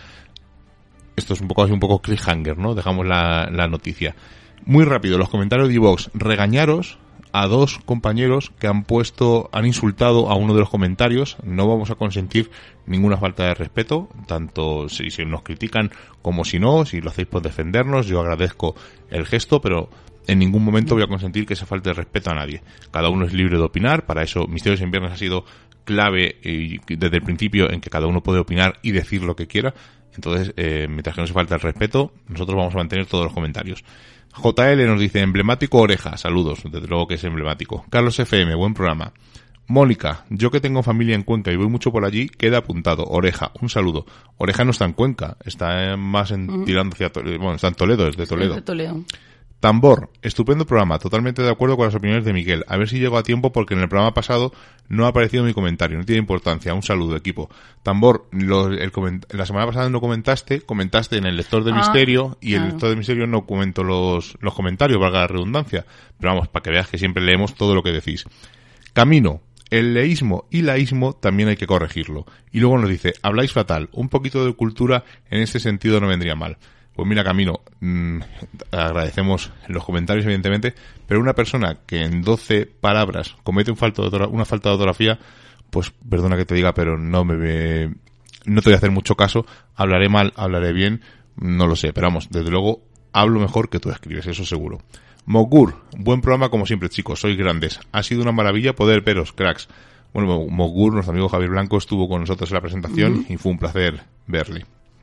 Esto es un poco así, un poco cliffhanger, ¿no? Dejamos la, la noticia. Muy rápido, los comentarios de iVoox. Regañaros a dos compañeros que han puesto, han insultado a uno de los comentarios. No vamos a consentir ninguna falta de respeto, tanto si, si nos critican como si no, si lo hacéis por defendernos, yo agradezco el gesto, pero en ningún momento voy a consentir que se falte de respeto a nadie. Cada uno es libre de opinar, para eso Misterios en Viernes ha sido clave y desde el principio en que cada uno puede opinar y decir lo que quiera. Entonces, eh, mientras que no se falte el respeto, nosotros vamos a mantener todos los comentarios. J L nos dice, emblemático Oreja, saludos, desde luego que es emblemático. Carlos F M, buen programa. Mónica, yo que tengo familia en Cuenca y voy mucho por allí, queda apuntado. Oreja, un saludo. Oreja no está en Cuenca, está más en, uh-huh. tirando hacia Toledo, bueno, está en Toledo, es de Toledo. Es de Toledo. Tambor, estupendo programa, totalmente de acuerdo con las opiniones de Miguel. A ver si llego a tiempo porque en el programa pasado no ha aparecido mi comentario, no tiene importancia. Un saludo, equipo. Tambor, lo, el coment- la semana pasada no comentaste, comentaste en el lector de ah, misterio y claro. El lector de misterio no comentó los, los comentarios, valga la redundancia. Pero vamos, para que veas que siempre leemos todo lo que decís. Camino, el leísmo y laísmo también hay que corregirlo. Y luego nos dice, habláis fatal, un poquito de cultura en este sentido no vendría mal. Pues mira, Camino, mmm, agradecemos los comentarios, evidentemente, pero una persona que en doce palabras comete un falto de ortografía, una falta de ortografía, pues perdona que te diga, pero no me ve, no te voy a hacer mucho caso. Hablaré mal, hablaré bien, no lo sé, pero vamos, desde luego hablo mejor que tú escribes, eso seguro. Mogur, buen programa como siempre, chicos, sois grandes. Ha sido una maravilla poder veros, cracks. Bueno, Mogur, nuestro amigo Javier Blanco, estuvo con nosotros en la presentación uh-huh. y fue un placer verle.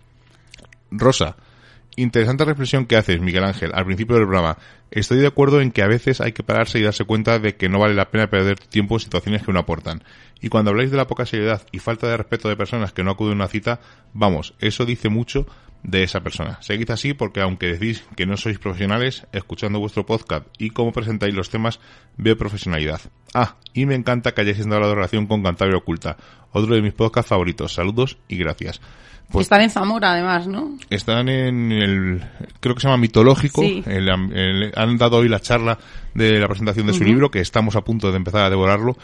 Rosa, interesante reflexión que haces, Miguel Ángel, al principio del programa. Estoy de acuerdo en que a veces hay que pararse y darse cuenta de que no vale la pena perder tiempo en situaciones que no aportan. Y cuando habláis de la poca seriedad y falta de respeto de personas que no acuden a una cita, vamos, eso dice mucho de esa persona. Seguid así porque aunque decís que no sois profesionales, escuchando vuestro podcast y cómo presentáis los temas, veo profesionalidad. Ah, y me encanta que hayáis entrado a la relación con Cantabria Oculta, otro de mis podcasts favoritos. Saludos y gracias. Pues están en Zamora, además, ¿no? Están en el, creo que se llama Mitológico. Sí. El, el, han dado hoy la charla de la presentación de su uh-huh. libro, que estamos a punto de empezar a devorarlo.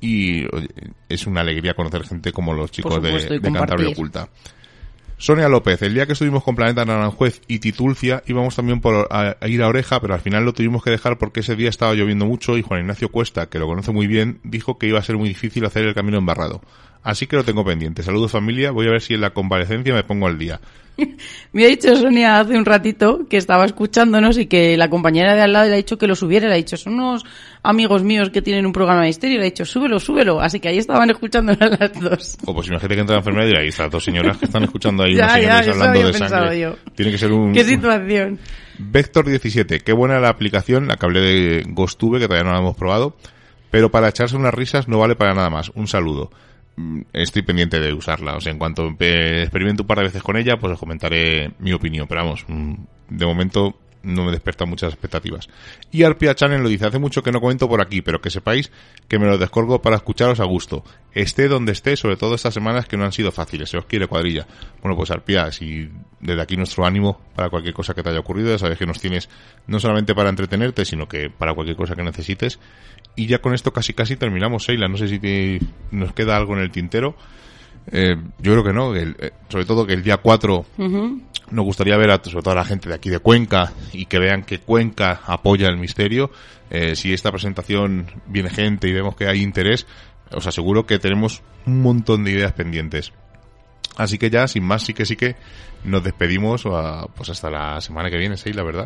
Y oye, es una alegría conocer gente como los chicos supuesto, de, de Cantabria Oculta. Sonia López, el día que estuvimos con Planeta Naranjuez y Titulcia, íbamos también por a, a ir a Oreja, pero al final lo tuvimos que dejar porque ese día estaba lloviendo mucho y Juan Ignacio Cuesta, que lo conoce muy bien, dijo que iba a ser muy difícil hacer el camino embarrado. Así que lo tengo pendiente. Saludos, familia. Voy a ver si en la convalecencia me pongo al día. Me ha dicho Sonia hace un ratito que estaba escuchándonos y que la compañera de al lado le ha dicho que lo subiera. Le ha dicho, son unos amigos míos que tienen un programa de misterio. Le ha dicho, súbelo, súbelo. Así que ahí estaban escuchándonos las dos. O pues imagínate que entra la enfermera y dirá, ahí estas dos señoras que están escuchando ahí, ya, unos señores ya, hablando de sangre. Yo. Tiene que ser un... ¿Qué situación? Vector diecisiete. Qué buena la aplicación. La que hablé de GhostTube, que todavía no la hemos probado. Pero para echarse unas risas no vale para nada más. Un saludo. Estoy pendiente de usarla, o sea, en cuanto experimento un par de veces con ella, pues os comentaré mi opinión, pero vamos, de momento no me despierta muchas expectativas. Y Arpia Channel lo dice, hace mucho que no comento por aquí, pero que sepáis que me lo descolgo para escucharos a gusto. Esté donde esté, sobre todo estas semanas que no han sido fáciles, se os quiere, cuadrilla. Bueno, pues Arpia, si desde aquí nuestro ánimo para cualquier cosa que te haya ocurrido, ya sabes que nos tienes no solamente para entretenerte, sino que para cualquier cosa que necesites. Y ya con esto casi casi terminamos, Sheila. No sé si te, nos queda algo en el tintero. Eh, yo creo que no. El, eh, sobre todo que el día cuatro uh-huh. nos gustaría ver a, sobre todo a la gente de aquí de Cuenca y que vean que Cuenca apoya el misterio. Eh, si esta presentación viene gente y vemos que hay interés, os aseguro que tenemos un montón de ideas pendientes. Así que ya, sin más, sí que sí que nos despedimos a, pues hasta la semana que viene, Sheila, ¿verdad?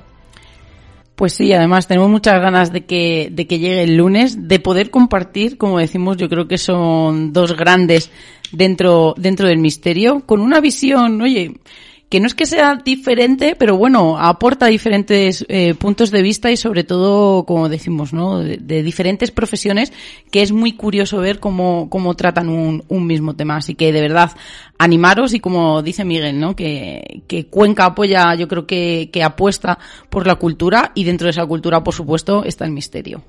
Pues sí, además tenemos muchas ganas de que, de que llegue el lunes, de poder compartir, como decimos, yo creo que son dos grandes dentro, dentro del misterio, con una visión, oye, que no es que sea diferente, pero bueno, aporta diferentes eh, puntos de vista y sobre todo, como decimos, ¿no?, de, de diferentes profesiones, que es muy curioso ver cómo, cómo tratan un, un mismo tema. Así que de verdad, animaros y como dice Miguel, ¿no?, que, que Cuenca apoya, yo creo que, que apuesta por la cultura y dentro de esa cultura, por supuesto, está el misterio.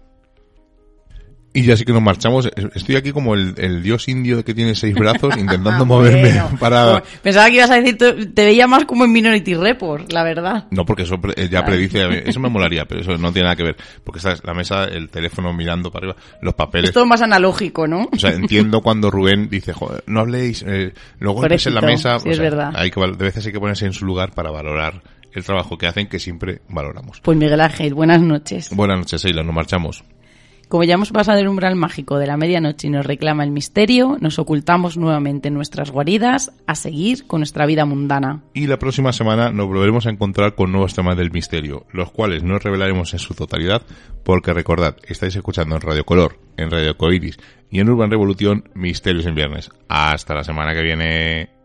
Y ya sí que nos marchamos. Estoy aquí como el, el dios indio que tiene seis brazos intentando moverme bueno, para... Pensaba que ibas a decir, te veía más como en Minority Report, la verdad. No, porque eso ya predice, eso me molaría, pero eso no tiene nada que ver. Porque está la mesa, el teléfono mirando para arriba, los papeles... Es todo más analógico, ¿no? O sea, entiendo cuando Rubén dice, joder, no habléis, eh, los golpes en la mesa... Sí, o es sea, verdad. Hay que, de veces hay que ponerse en su lugar para valorar el trabajo que hacen, que siempre valoramos. Pues Miguel Ángel, buenas noches. Buenas noches, Sheila, nos marchamos. Como ya hemos pasado el umbral mágico de la medianoche y nos reclama el misterio, nos ocultamos nuevamente en nuestras guaridas a seguir con nuestra vida mundana. Y la próxima semana nos volveremos a encontrar con nuevos temas del misterio, los cuales no revelaremos en su totalidad, porque recordad, estáis escuchando en Radio Color, en Radio Coiris y en Urban Revolución Misterios en Viernes. Hasta la semana que viene.